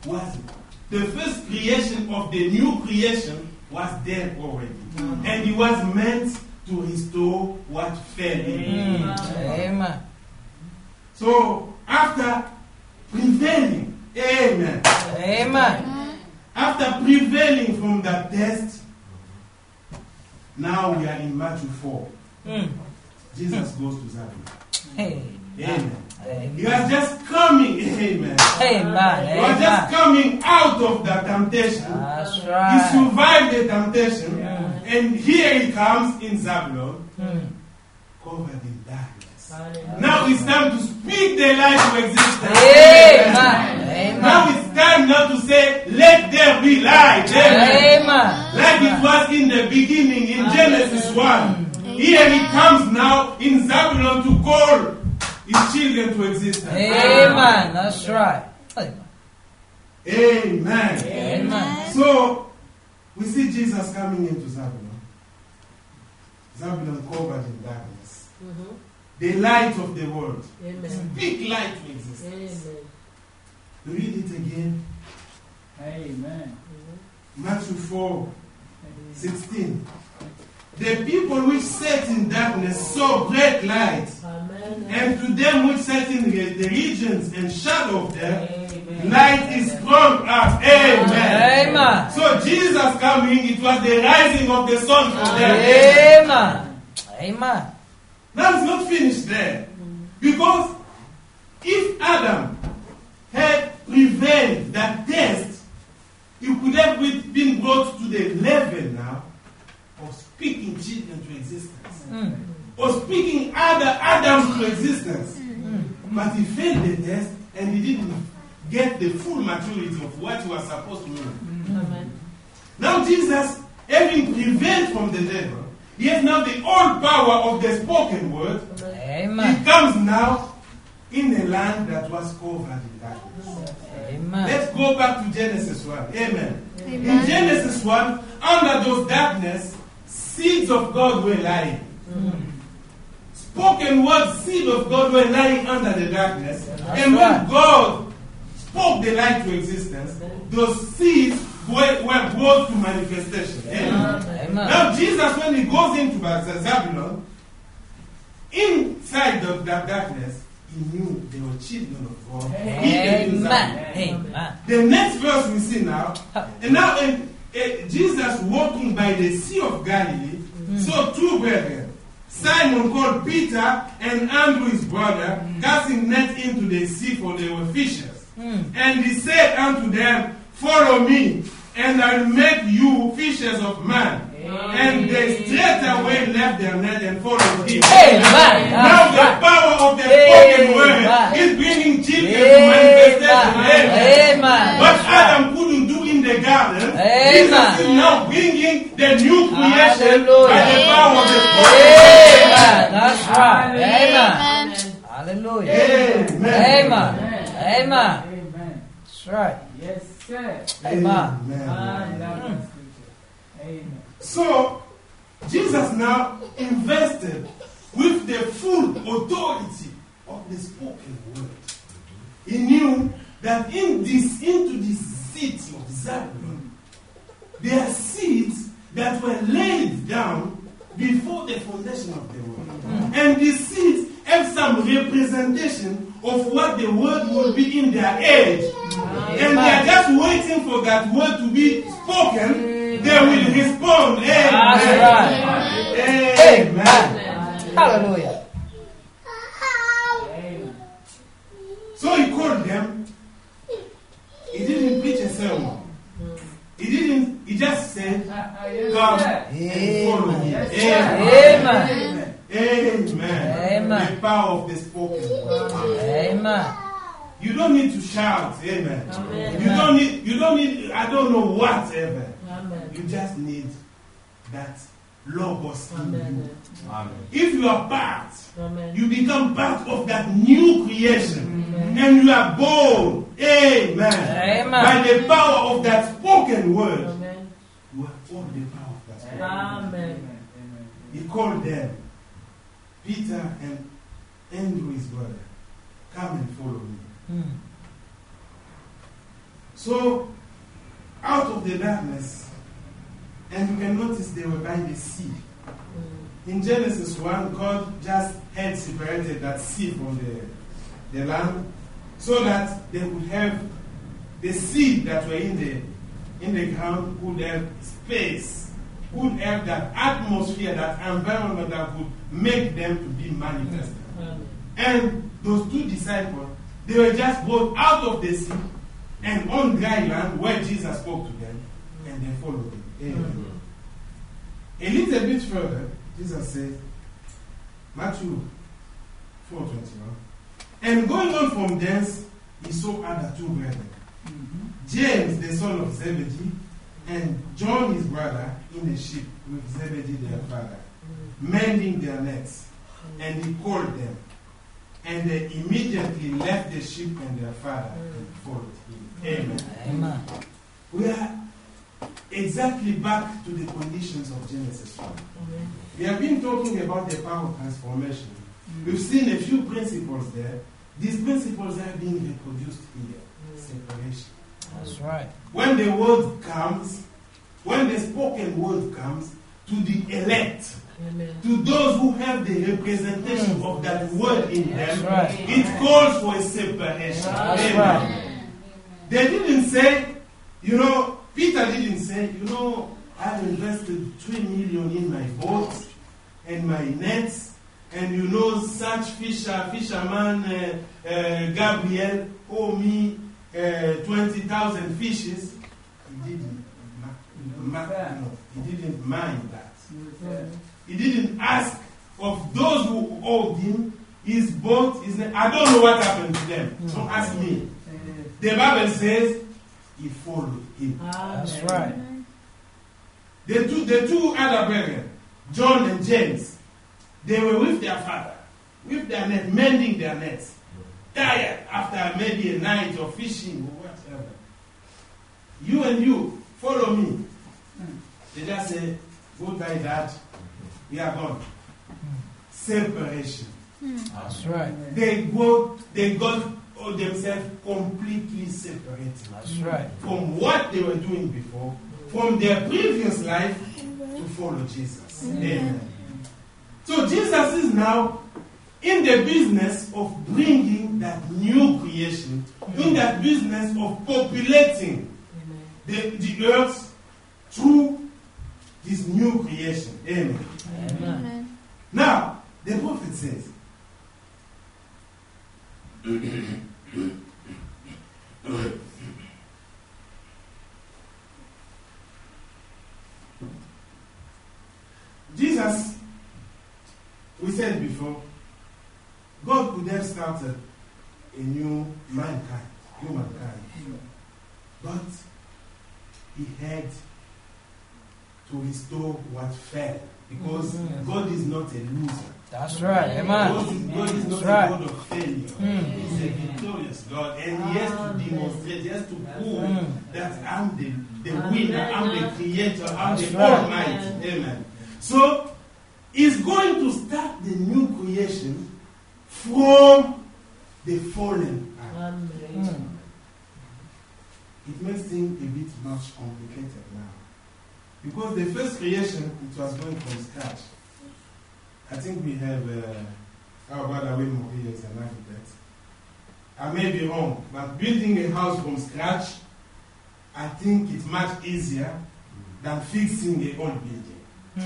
of the new creation was there already. And he was meant to restore what fell in. Amen. So after prevailing, amen. Amen. After prevailing from that test, now we are in Matthew 4. Jesus goes to Zabulon. Amen. He was just coming, amen. Amen. He was just coming out of the temptation. That's right. He survived the temptation. And here he comes in Zabulon, covered in darkness. Now it's time to speak the light to existence. Amen. Now it's time now to say, let there be light. Amen. Like it was in the beginning in Genesis 1. Here he comes now in Zabulon to call his children to existence. Amen. That's right. Amen. Amen. So, we see Jesus coming into Zabulon. Zabulon covered in darkness. The light of the world. Speak light to existence. Read it again. Amen. Matthew 4, 16. The people which sat in darkness saw great light. Amen. And to them which sat in the regions and shadow of death, light is sprung up. Amen. Amen. So Jesus coming, it was the rising of the sun from them. Amen. Amen. Now it's not finished there. Because if Adam had prevailed that test, he could have been brought to the level now of speaking children to existence. Or speaking other Adams to existence. But he failed the test and he didn't get the full maturity of what he was supposed to know. Now Jesus, having prevailed from the devil, he has now the all power of the spoken word. Amen. He comes now in a land that was covered in darkness. Amen. Let's go back to Genesis 1. Amen. In Genesis 1, under those darkness, seeds of God were lying. Spoken word, seed of God were lying under the darkness. And when God spoke the light to existence, those seeds were brought to manifestation. Amen. Now Jesus, when he goes into Zabulon, inside that darkness, he knew they were children of God. Amen. The next verse we see now, and now Jesus walking by the Sea of Galilee, saw two brethren, Simon called Peter and Andrew his brother, casting net into the sea, for they were fishers. And he said unto them, Follow me, and I'll make you fishers of men. And they straightway left their net and followed him. Now the power of the spoken word is bringing children to manifestation. What Adam couldn't do in the garden, Jesus is now bringing the new creation by the power of the spoken word. That's right. Amen. Hallelujah. Amen. Amen. That's right. Yes, sir. Amen. Amen. So, Jesus now invested with the full authority of the spoken word. He knew that into this city of Zabulon, there are seeds that were laid down before the foundation of the world. And these seeds have some representation of what the word will be in their age. And they are just waiting for that word to be spoken. They will respond. Amen. That's right. Amen. Hallelujah. So he called them. He didn't preach a sermon. He just said, Come and follow me. Amen. Amen. The power of the spoken word. Amen. You don't need to shout. Amen. You don't need, I don't know whatever. You just need that logos in you. Amen. If you are part, you become part of that new creation. And you are born. Amen. By the power of that spoken word. You have all the power of that spoken word. He called them, Peter and Andrew his brother, come and follow me. So, out of the darkness, and you can notice they were by the sea. In Genesis 1, God just had separated that sea from the land so that they would have the seed that were in the ground, would have space, would have that atmosphere, that environment that would make them to be manifested. And those two disciples, they were just brought out of the sea and on dry land where Jesus spoke to them, and they followed him. Amen. A little bit further, Jesus said, Matthew 4:21, and going on from thence, he saw other two brethren, James the son of Zebedee, and John his brother, in the ship with Zebedee their father, mending their nets. And he called them, and they immediately left the ship and their father and followed him. Amen. We are exactly back to the conditions of Genesis 1. We have been talking about the power of transformation. We've seen a few principles there. These principles are being reproduced here. Separation. That's right. When the word comes, when the spoken word comes, to the elect, Amen. to those who have the representation of that word in them, right. it calls for a separation. That's Amen. right. They didn't say, Peter didn't say, I've invested 3 million in my boat and my nets, and such fisherman Gabriel owe me 20,000 fishes. He didn't mind that. He didn't ask of those who owed him his boat, his net. I don't know what happened to them. Don't ask me. The Bible says he followed him. That's right. The two other brethren, John and James, they were with their father, with their net, mending their nets, tired after maybe a night of fishing or whatever. You and you, follow me. They just say, goodbye, Dad. We are gone. Separation. That's right. They got themselves completely separated. That's right. From what they were doing before, from their previous life to follow Jesus. Amen. So Jesus is now in the business of bringing that new creation, in that business of populating the earth through this new creation. Amen. Amen. Now, the prophet says, Jesus, we said before, God could have started a new humankind, but he had to restore what fell, because God is not a loser. That's right. Amen. God is not a God of failure. He's a victorious God, and he has to demonstrate, he has to prove that I'm the winner, I'm the creator, I'm the Almighty. Amen. So, he's going to start the new creation from the fallen Adam. It makes things a bit much complicated now. Because the first creation, it was going from scratch. I think we have, how about Awil Mori as an architect? I may be wrong, but building a house from scratch, I think it's much easier than fixing a old building.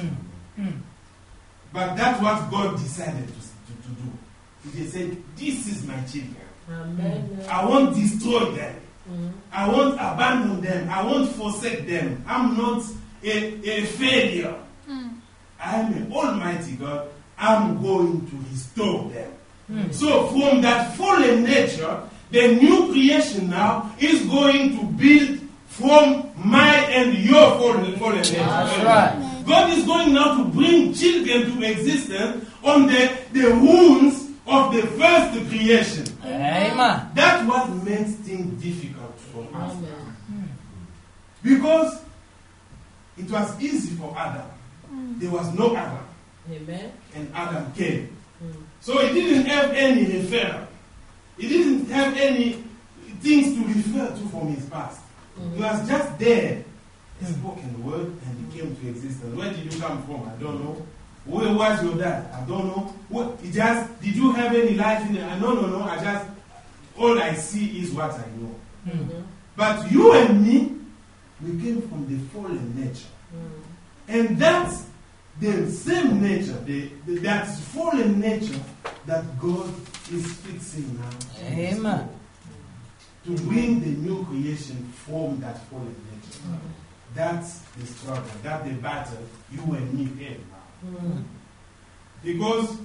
But that's what God decided to do. He said, this is my children. I won't destroy them. I won't abandon them. I won't forsake them. I'm not a failure. I'm an almighty God. I'm going to restore them. So from that fallen nature, the new creation now is going to build from my and your fallen nature. That's right. God is going now to bring children to existence on the wounds of the first creation. Amen. That's what makes things difficult for us. Because it was easy for Adam. There was no Adam. Amen. And Adam came. So he didn't have any referral. He didn't have any things to refer to from his past. He was just there. He spoke in the word and he came to existence. Where did you come from? I don't know. Where was your dad? I don't know. Did you have any life in it? No. All I see is what I know. But you and me, we came from the fallen nature. And that's the same nature, that fallen nature that God is fixing now. Amen. To bring the new creation from that fallen nature. That's the struggle, that's the battle you and me have now. Because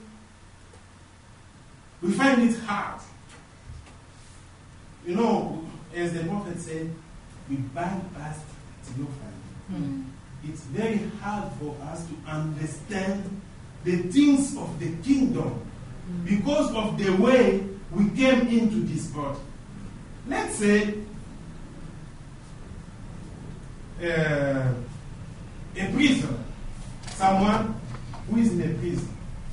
we find it hard. As the prophet said, we bypassed theophany. It's very hard for us to understand the things of the kingdom because of the way we came into this body. Let's say a prisoner, someone who is in a prison.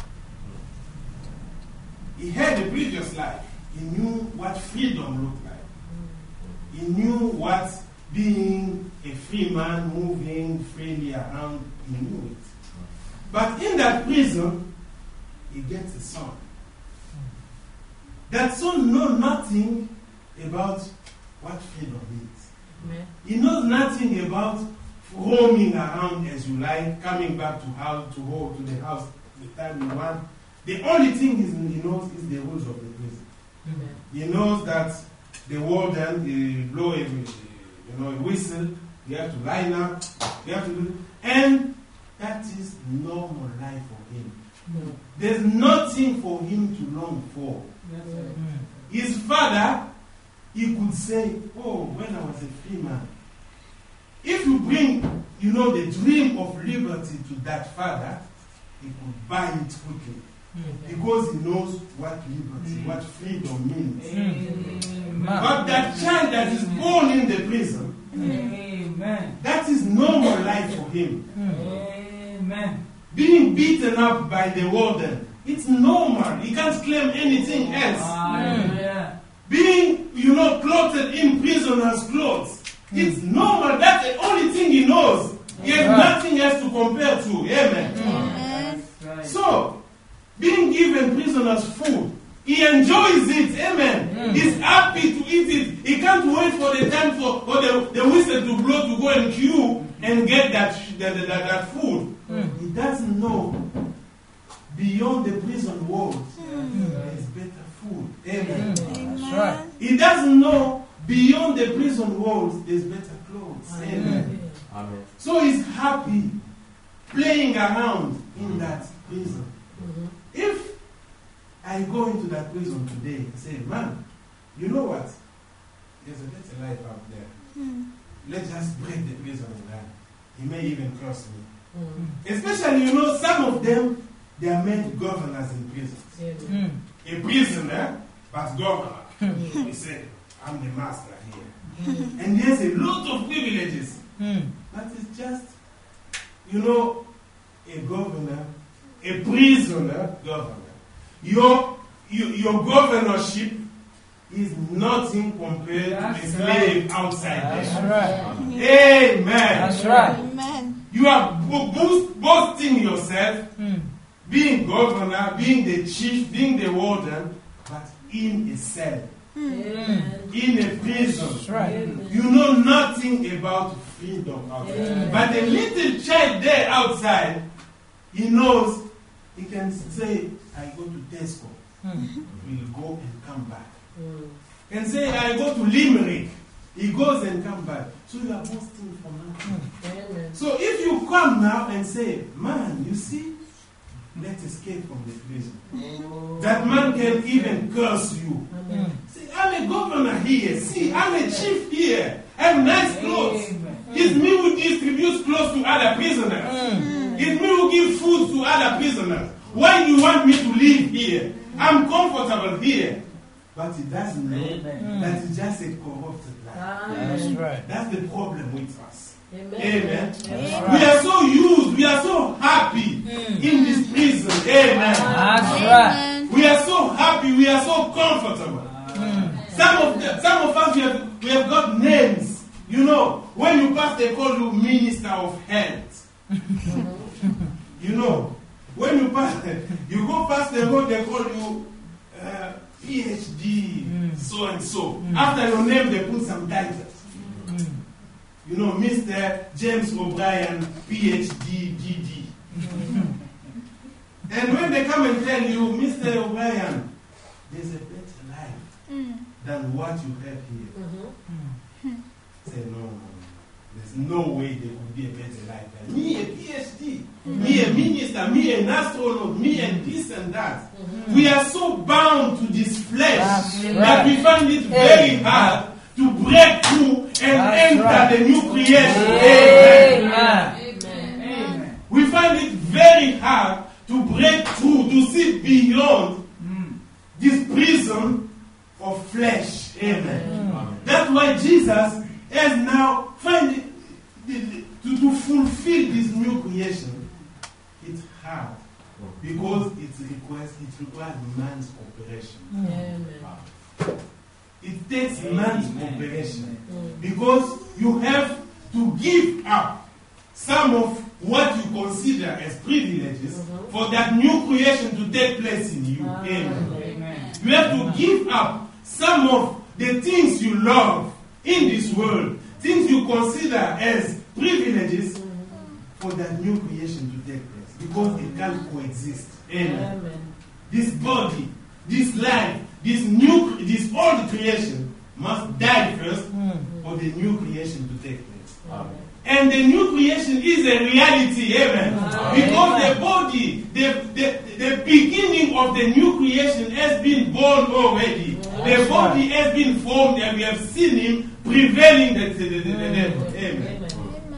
He had a previous life. He knew what freedom looked like. He knew what being a free man moving freely around, he knew it. But in that prison, he gets a son. That son knows nothing about what freedom is. Amen. He knows nothing about roaming around as you like, coming back to the house the time you want. The only thing he knows is the rules of the prison. Amen. He knows that the warden blow a whistle. You have to line up. You have to do, and that is normal life for him. There's nothing for him to long for. His father, he could say, "Oh, when I was a free man." If you bring, the dream of liberty to that father, he could buy it quickly. Because he knows what liberty, what freedom means. But that child that is born in the prison, that is normal life for him. Being beaten up by the warden, it's normal. He can't claim anything else. Being, clothed in prisoner's clothes, it's normal. That's the only thing he knows. He has nothing else to compare to. Amen. So, being given prisoners food, he enjoys it. Amen. He's happy to eat it. He can't wait for the time for the whistle to blow to go and queue and get that food. He doesn't know beyond the prison walls there is better food. Amen. That's right. He doesn't know beyond the prison walls there's better clothes. Amen. Amen. So he's happy playing around in that prison. If I go into that prison today and say, "Man, you know what? There's a better life out there. Let's just break the prison in line." He may even curse me. Especially, some of them, they are made governors in prisons. A prisoner, but governor. He said, "I'm the master here." And there's a lot of privileges. But it's just, a governor, a prisoner governor. Your governorship is nothing compared to a slave outside That's there. right. Amen. That's right. Amen. You are boasting yourself, being governor, being the chief, being the warden, but in a cell, in a prison. That's right. You know nothing about freedom outside. But the little child there outside, he knows, he can say, "I go to Tesco, we'll go and come back." And say, "I go to Limerick," he goes and comes back. So you are boasting for nothing. So if you come now and say, "Man, you see, let's escape from the prison." That man can even curse you. See, I'm a governor here. See, I'm a chief here. I have nice clothes. It's me who distributes clothes to other prisoners. It's me who gives food to other prisoners. Why do you want me to live here? I'm comfortable here." But he doesn't know that it's just a corrupted life. That's right. That's the problem with us. Amen. Amen. Right. We are so used, we are so happy in this prison. Amen. That's right. We are so happy, we are so comfortable. Some of us, we have got names. When you pass, they call you Minister of Health. When you pass, you go past the road, they call you PhD, so and so. After your name, they put some titles. Mr. James O'Brien, PhD, DD. And when they come and tell you, "Mr. O'Brien, there's a better life than what you have here," say, "No. There's no way there could be a better life than me, a PhD, me, a minister, me, an astronaut, me, and this and that." We are so bound to this flesh that we find it very hard to break through and enter the new creation. Amen. We find it very hard to break through, to see beyond this prison of flesh. Amen. That's why Jesus has now found to fulfill this new creation. It's hard because it requires man's cooperation. Amen. It takes man's cooperation because you have to give up some of what you consider as privileges for that new creation to take place in you. Amen. You have to give up some of the things you love in this world, things you consider as privileges, for that new creation to take place, because it can't coexist. Amen. This body, this life, this old creation must die first for the new creation to take place. Amen. And the new creation is a reality, amen. Because the body, the beginning of the new creation has been born already. The body has been formed, and we have seen him prevailing the devil. Amen.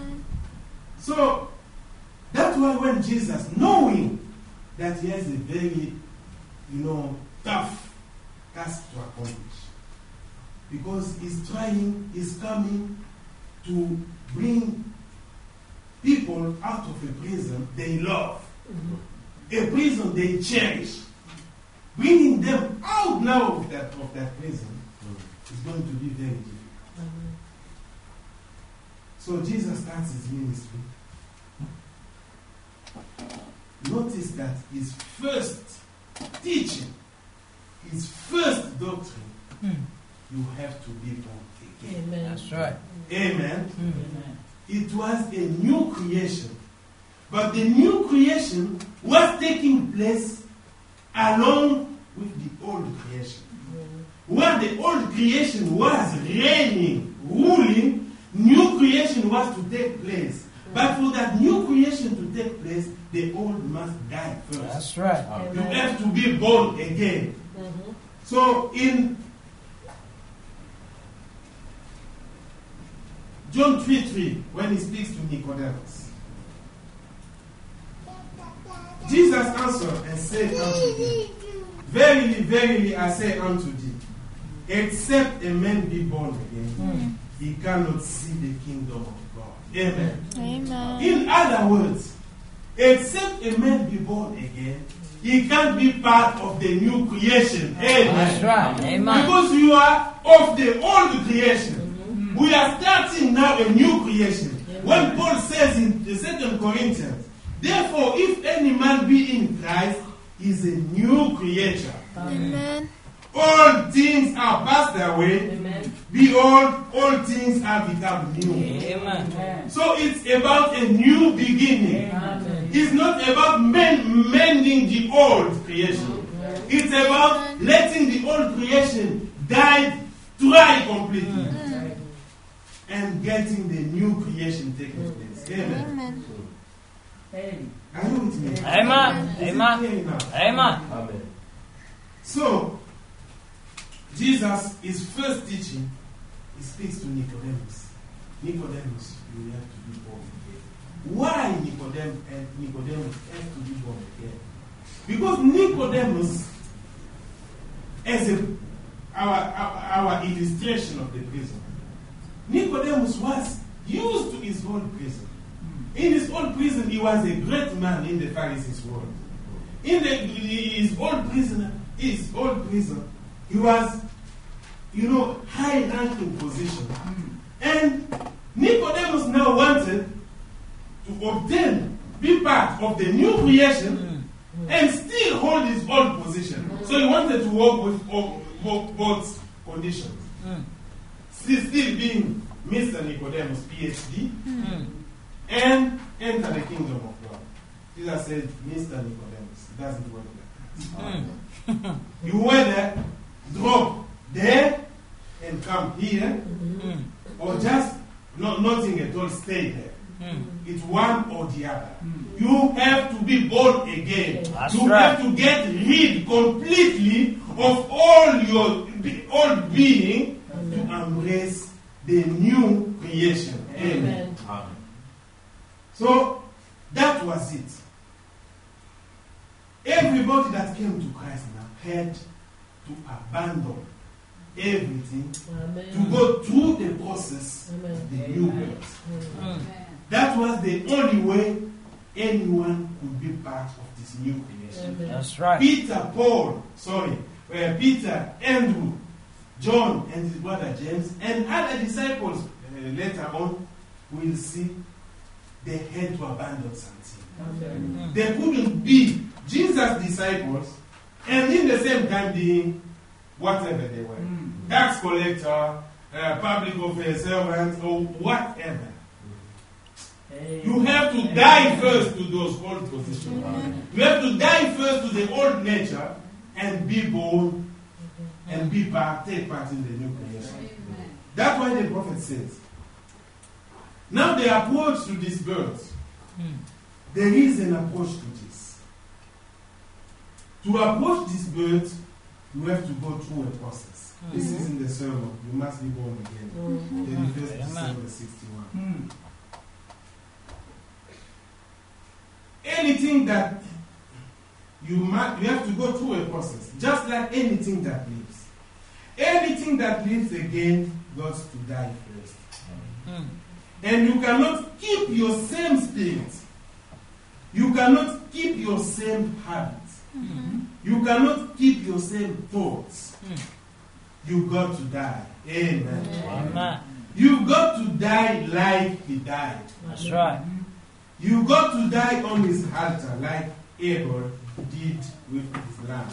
So that's why when Jesus, knowing that he has a very, tough task to accomplish, because he's coming to bring people out of a prison they love, a prison they cherish. Bringing them out now of that prison is going to be very difficult. So Jesus starts his ministry. Notice that his first teaching, his first doctrine, you have to be born again. Amen. That's right. Amen. Amen. It was a new creation. But the new creation was taking place along with the old creation. Where the old creation was reigning, ruling, new creation was to take place. But for that new creation to take place, the old must die first. That's right. You have to be born again. So in John 3:3, when he speaks to Nicodemus, Jesus answered and said unto him, Verily, verily, I say unto thee, except a man be born again, he cannot see the kingdom of God. Amen. Amen. In other words, except a man be born again, he can't be part of the new creation. Amen. That's right. Amen. Because you are of the old creation. We are starting now a new creation. When Paul says in 2 Corinthians, therefore, if any man be in Christ, he is a new creature. Amen. All things are passed away. Amen. Behold, all things are become new. Amen. So it's about a new beginning. Amen. It's not about mending the old creation. It's about letting the old creation die, dry completely, and getting the new creation taking place. Amen. Amen. Are you with me? Amen. Amen. Amen. So, Jesus, his first teaching, he speaks to Nicodemus. Nicodemus, you have to be born again. Why Nicodemus has to be born again? Because Nicodemus, as our illustration of the prison, Nicodemus was used to his own prison. In his own prison, he was a great man in the Pharisees' world. In his old prison, he was, high-ranking position. And Nicodemus now wanted to be part of the new creation and still hold his old position. So he wanted to work with both conditions. Still being Mr. Nicodemus, PhD, and enter the kingdom of God. Jesus said, Mr. Nicodemus, it doesn't work like that. You whether drop there and come here, or just nothing at all, stay there. It's one or the other. You have to be born again. That's you right. have to get rid completely of all your old being to embrace the new creation. Amen. So that was it. Everybody that came to Christ now had to abandon everything to go through the process of the new birth. That was the only way anyone could be part of this new creation. That's right. Peter, Andrew, John, and his brother James, and other disciples later on, we'll see they had to abandon something. They couldn't be Jesus' disciples and in the same time being whatever they were. Tax collector, public office servant, or whatever. You have to die first to those old positions. You have to die first to the old nature and be born and take part in the new creation. That's why the prophet says. Now the approach to this birth. There is an approach to this. To approach this birth, you have to go through a process. This is in the sermon. You must be born again. 31st December 61. Anything that you have to go through a process, just like anything that lives. Anything that lives again got to die first. And you cannot keep your same spirit. You cannot keep your same habits. You cannot keep your same thoughts. You got to die. Amen. Amen. You got to die like he died. That's right. You got to die on his altar like Abel did with his lamb.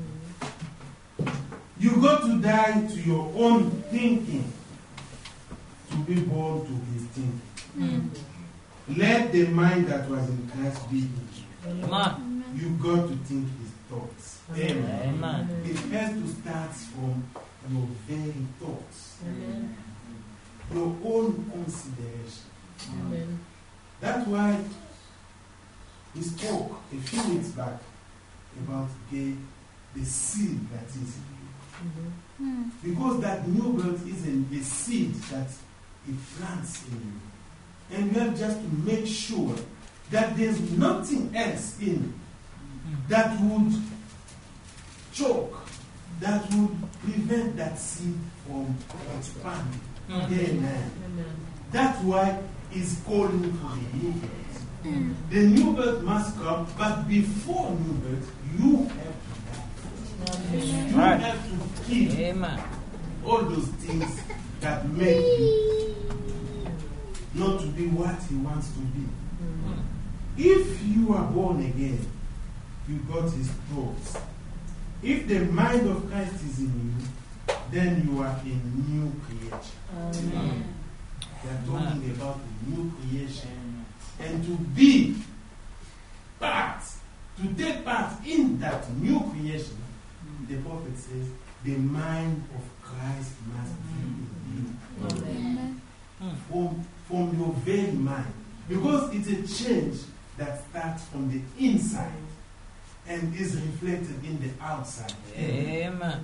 You got to die to your own thinking to be born to his thinking. Let the mind that was in Christ be in you. Amen. You got to think his thoughts. Amen. Amen. It has to start from your very thoughts. Your own consideration. That's why we spoke a few weeks back about the seed that is in you. Because that new birth is a seed that it plants in you. And you have just to make sure that there's nothing else in you that would choke, that would prevent that seed from expanding. Amen. That's why he's calling for the new birth. The new birth must come, but before new birth, you have to die. You have to kill all those things that make you not to be what he wants to be. If you are born again, you got his thoughts. If the mind of Christ is in you, then you are a new creature. They are talking about a new creation. And to be part, to take part in that new creation, the prophet says, the mind of Christ must be in you. From your very mind. Because it's a change that starts from the inside and is reflected in the outside. Amen.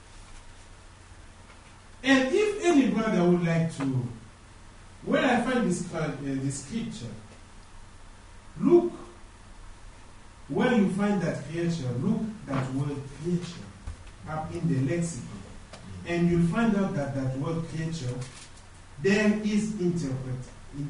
And if any brother would like to, when I find this scripture, look where you find that creature, look that word creature up in the lexicon. And you'll find out that that word creature then is interpreted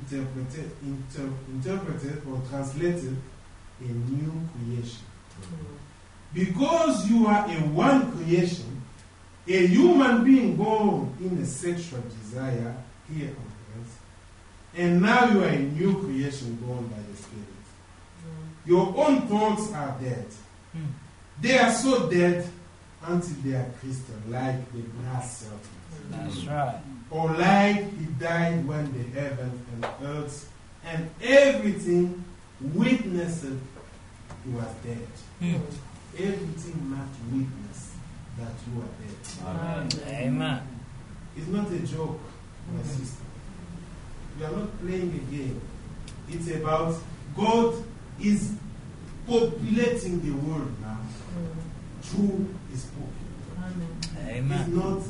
or translated a new creation. Because you are a one creation, a human being born in a sexual desire here on earth, and now you are a new creation born by the Spirit. Your own thoughts are dead. They are so dead until they are crystal, like the brass serpent. That's right. Or like he died when the heavens and earth and everything witnessed he was dead. Everything must witness that you are dead. Amen. It's not a joke, my sister. You are not playing a game. It's about God is populating the world now through his book. Amen. It's not,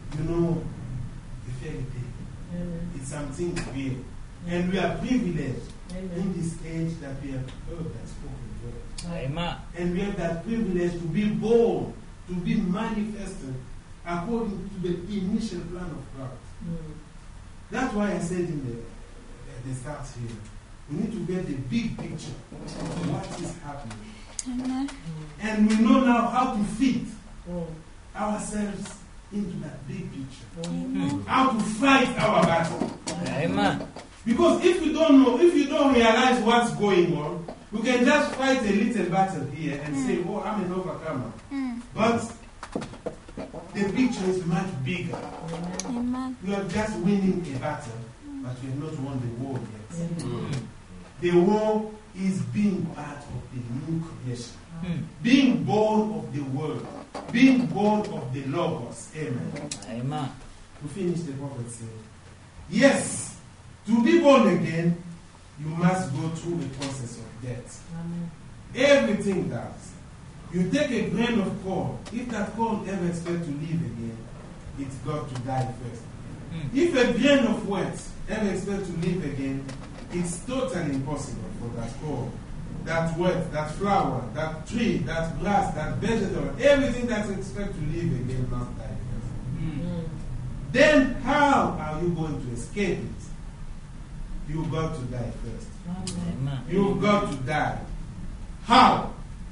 a fairy tale. It's something real. And we are privileged in this age that we have heard that spoken word. Amen. And we have that privilege to be born, to be manifested according to the initial plan of God. That's why I said in the start here, we need to get the big picture of what is happening. And we know now how to fit ourselves into that big picture. How to fight our battle. Amen. Because if you don't know, if you don't realize what's going on, you can just fight a little battle here and say, oh, I'm an overcomer. But the picture is much bigger. Amen. You are just winning a battle, but you have not won the war yet. The war is being part of the new creation. Being born of the Word. Being born of the Logos. Amen. Amen. To finish, the prophet said, yes, to be born again, you must go through the process of death. Everything does. You take a grain of corn. If that corn ever expects to live again, it's got to die first. If a grain of wheat ever expects to live again, it's totally impossible for that corn, that wheat, that flower, that tree, that grass, that vegetable, everything that's expected to live again must die first. Then how are you going to escape it? You've got to die first. Amen. You've got to die. How?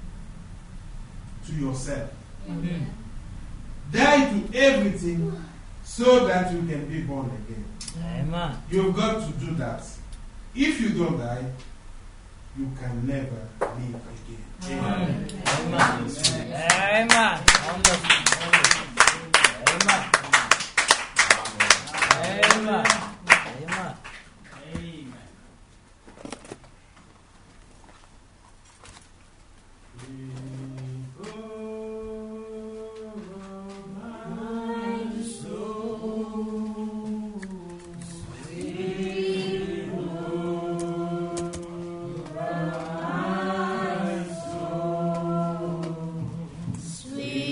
To yourself. Die to everything so that you can be born again. Amen. You've got to do that. If you don't die, you can never live again. Amen. Amen. Amen. Amen. Amen. Sweet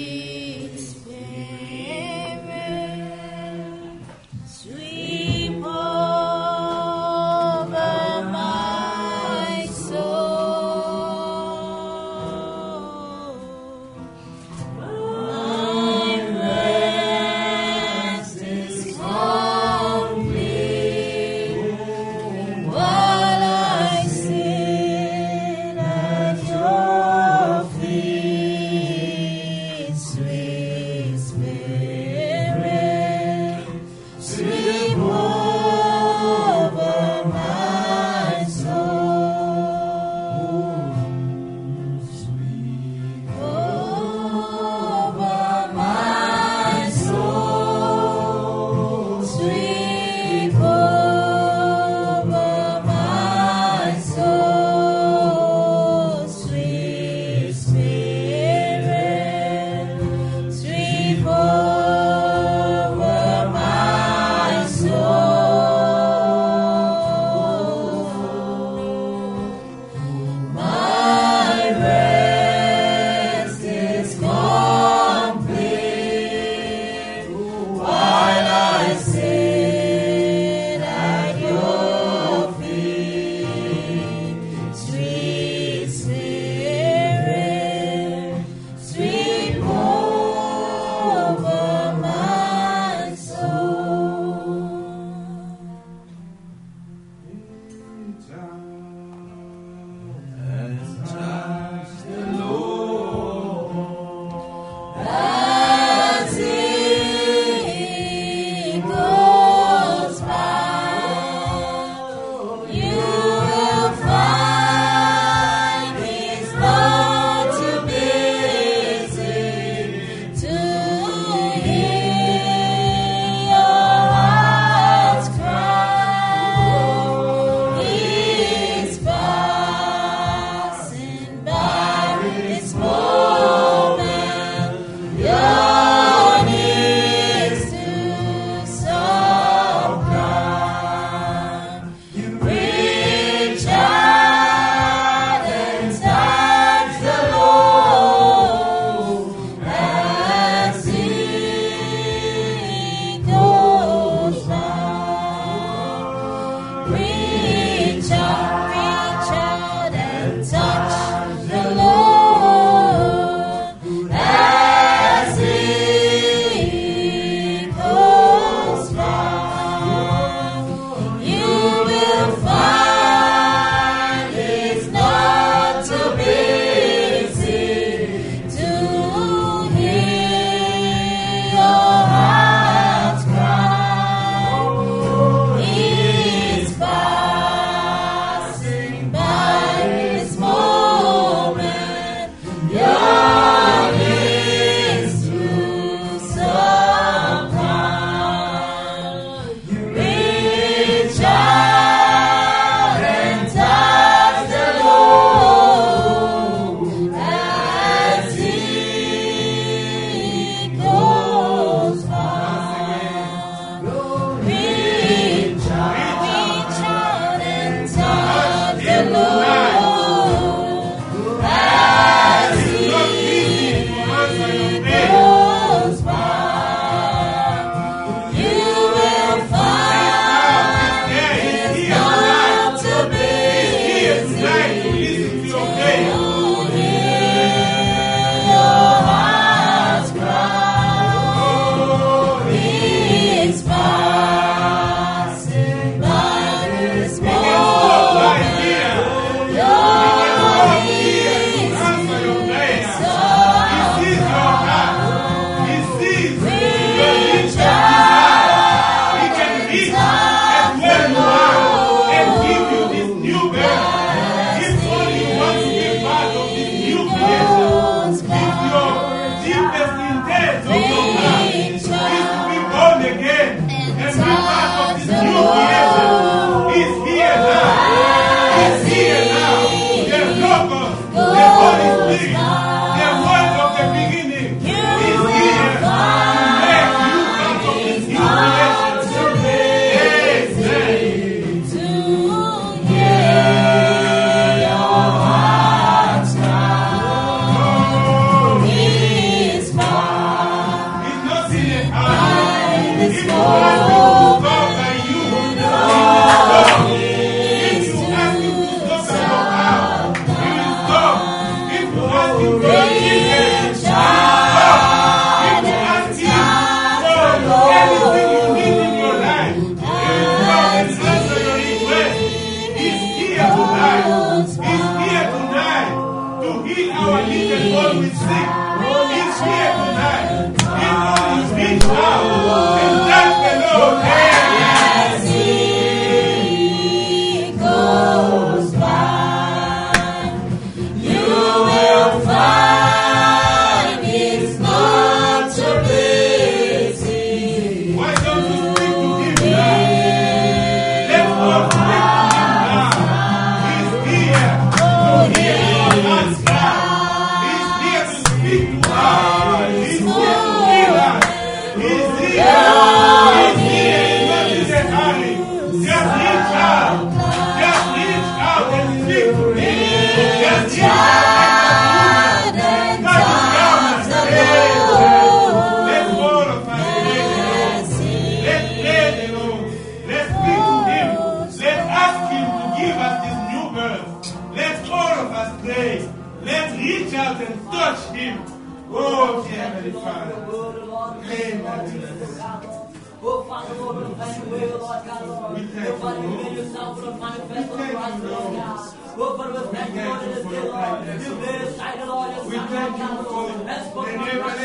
thank you, Lord, for your word, Lord. Amen. Oh, Father, Lord, we thank you, Lord God, Lord. Oh, Father, you made yourself for the manifest of Christ, Lord God. Oh, Father, we thank you, Lord, in this day, Lord. You made us sight, Lord, your Son, Lord God, Lord. Let's go for the right, Lord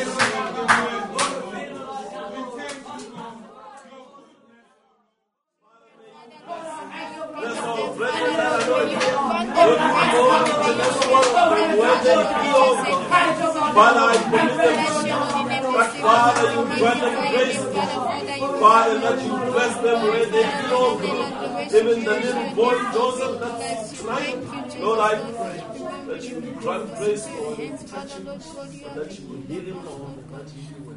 God, Lord. Father, I commit them. Father, you grant them grace. Father, that you bless them where they belong. Even the little boy Joseph that's crying. Lord, I pray that you will grant grace for him. And that you will heal him, Lord. And that you will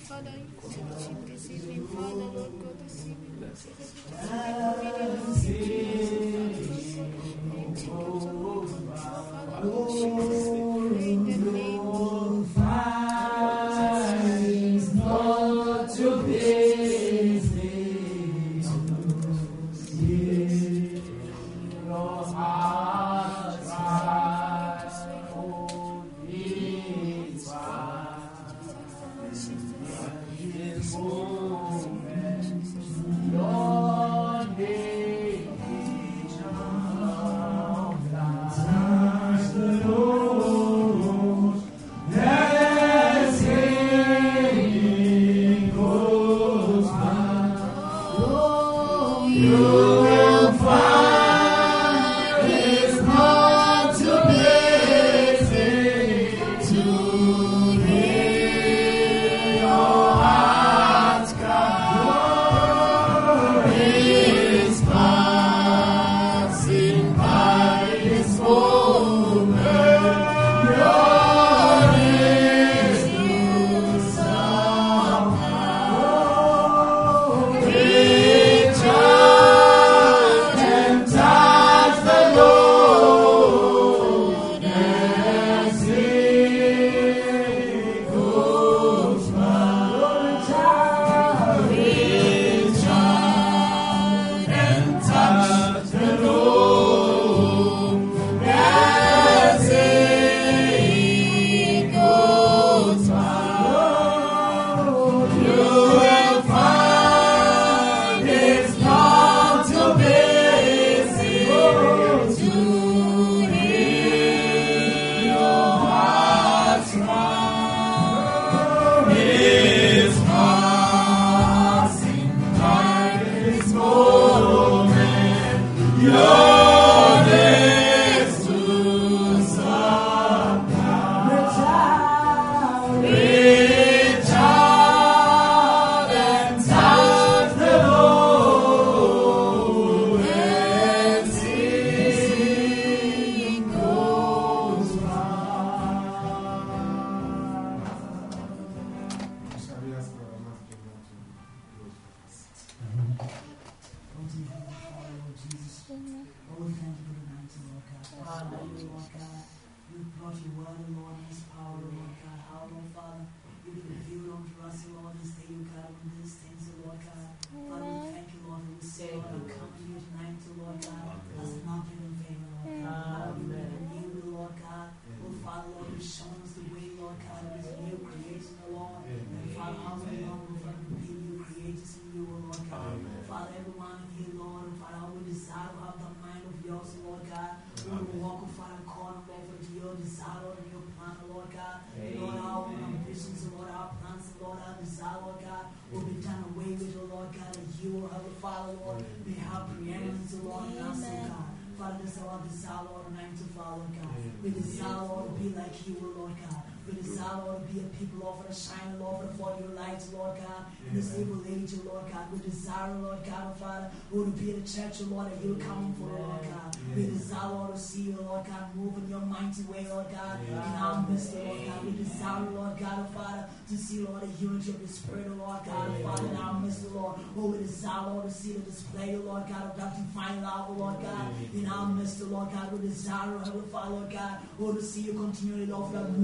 We desire, Lord, to be like you, Lord God. We desire, Lord, to be a people, Lord, for the shine, Lord, for your light, Lord God, in this evil age, Lord God. We desire, Lord God, Father, Lord, to be the church, Lord, that you're coming for, Lord God. We desire, Lord, to see you, Lord God, move in your mighty way, Lord God, in our midst, Lord God. We desire, Lord God, Father, to see, Lord, the unity of the Spirit, Lord God, Father, in our midst, Lord. Oh, we desire, Lord, to see the display, Lord God, of that divine love, Lord God, in our midst, Lord God. We desire, Heavenly Father, Lord God, oh, to see you continually, Lord, for that moving, Lord,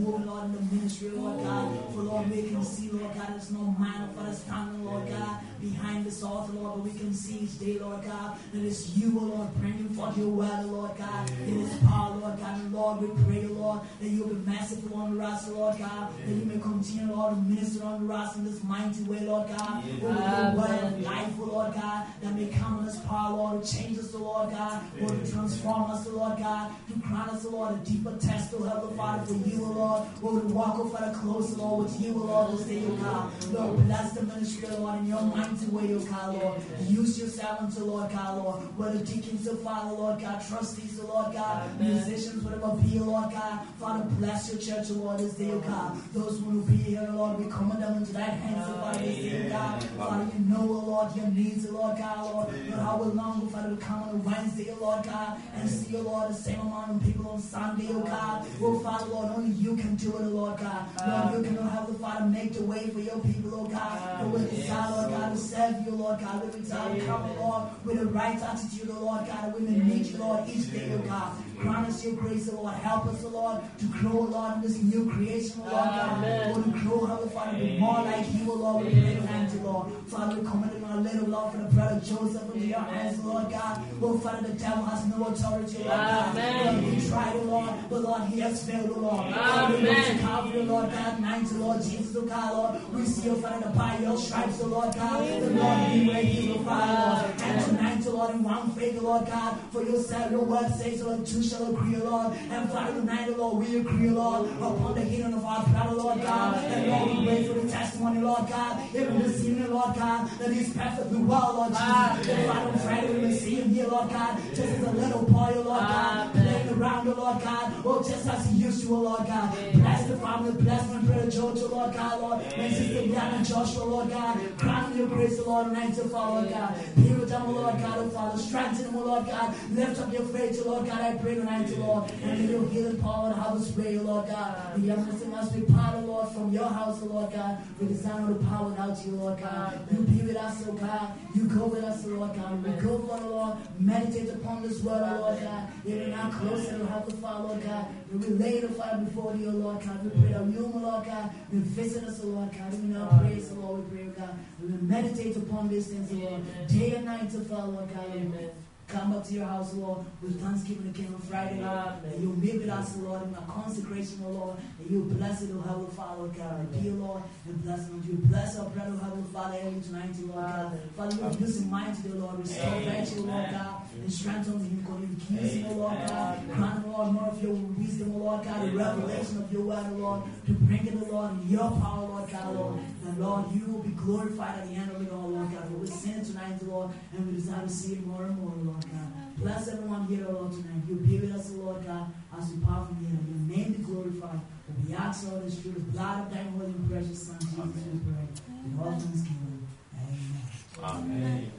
in the ministry, Lord God. For Lord, we can see, Lord God, there's no man of us standing, Lord God, behind this altar, Lord, but we can see each day, Lord God, that it's you, oh Lord, bringing forth your word, Lord God. It is power, Lord God, and Lord, we pray, Lord, that you'll be merciful on the rest, Lord God, that you may continue, Lord, to minister on the rest in this mighty way, Lord God. Over the word of life, oh Lord God, that may come on us power, Lord, to change us, oh Lord God, Lord, to transform us, oh Lord God, to grant us, oh Lord, a deeper test, oh Heavenly Father, for you, oh Lord, Lord, to walk, oh Father, closer, Lord, with you, oh Lord, this day, oh God. Lord, bless the ministry, oh Lord, in your mighty way, oh God, Lord. Use your servants, oh Lord God, Lord, whether deacons, oh Father, Lord God, trustees, oh Lord God, musicians, whatever be, oh Lord God, Father, bless your church, oh Lord, this day, oh God. Those who will be here, oh Lord, we commit them into thy hands, oh Father, this day, oh God. Father, you know, oh Lord, your needs, oh Lord God, Lord, how we long, oh Father, to come on a Wednesday, oh Lord God, and see, oh Lord, the same amount of people on Sunday, oh God. Oh Father, Lord, only you can do it, oh Lord God. Lord, you can, oh Heavenly Father, make the way for your people, oh God. Lord, we desire, Lord God, to serve you, Lord God. We desire to come, Lord, with the right attitude, oh Lord God. We may need you, Lord, each day, oh God. Grant us your grace, oh Lord. Help us, oh Lord, to grow, Lord, in this new creation, oh Lord God. Lord, to grow, Heavenly Father, to be more like you, oh Lord. We pray tonight, Lord. Father, we commit our little Lord for the brother Joseph into your hands, Lord God. Oh Father, the devil has no authority, Lord God. Lord, he tried, oh Lord, but Lord, he has failed, oh Lord. Lord, we want to Calvary, Lord God, tonight, Lord Jesus, oh God, Lord. We see, oh Father, the by your stripes, oh Lord God. The Lord, we were healed, oh Father, Lord. And tonight, oh Lord, in one faith, oh Lord God, for yourself, your word says, oh Lord, two shall agree, oh Lord. And Father, tonight, oh Lord, we agree, Lord, upon the healing of our brother, Lord God. And Lord, we wait for the testimony, Lord God, even this evening, Lord God, that he's perfectly well, Lord Jesus. And Father, on Friday, we will see him here, Lord God, just as a little boy, oh Lord God, playing around, oh Lord God, oh, just as he used to, oh Lord God. Bless the family, bless my brother George, oh Lord God, Lord. My sister Diana Joshua, Lord God. Grant your grace, oh Lord, tonight, oh Father, Lord God. Be with them, oh Lord God, oh Father. Strengthen them, oh Lord God. Lift up your faith, oh Lord God, I pray tonight, oh Lord. And may your healing power and have us pray, oh Lord God. The youngest must be part, oh Lord, from your house, oh Lord God. We desire the power without you, Lord God. You be with us, oh God. You go with us, oh Lord God. We go for, oh Lord. Meditate upon this word, oh Lord God. Even now closer to help the Father, Lord God. We lay the fire before you, oh Lord God. We pray that you, oh Lord God, will visit us, oh Lord God. Even now praise, oh Lord, we pray, oh God. We will meditate upon these things, oh Lord. Day and night, oh Father, Lord God. Amen. Come up to your house, Lord, with thanksgiving and King on Friday, Lord. And you'll meet with us, Lord, in our consecration, oh Lord. And you'll bless it, oh Heavenly Father, Lord God. Be, Lord, and bless them. You bless our brother, Heavenly Father, every tonight, Lord God. Father, you use him mighty, Lord. Restore virtue, Lord God. And strengthen him, God. Increase him, oh Lord God. Grant, Lord, more of your wisdom, oh Lord God. The revelation of your word, oh Lord. To bring it, oh Lord, in your power, Lord God, Lord. And Lord, you will be glorified at the end of it all, Lord God. For we sin tonight, Lord, and we desire to see it more and more, Lord God. Bless everyone here, oh Lord, tonight. You be with us, oh Lord God, as we part from here. Your name be glorified. And we ask all this through the blood of thy holy and precious Son, Jesus, we pray. In all things, kingdom. Amen. Amen.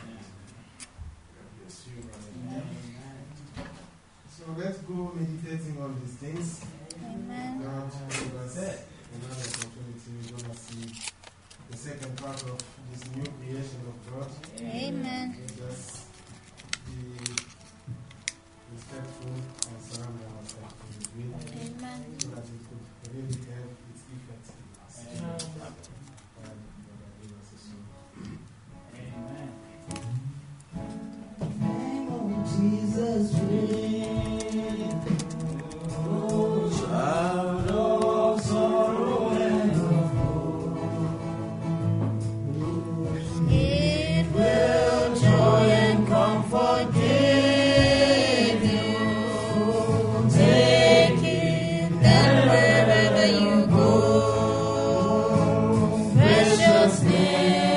Amen. So let's go meditating on these things. Amen. God give us another opportunity. We're going to see the second part of this new creation of God. Amen. Just be respectful and surround ourselves with it, Amen. so that it could really have its effect in us. Amen. Jesus, oh, child of sorrow and of woe, it will joy and comfort give you. Take it, and wherever you go, precious name.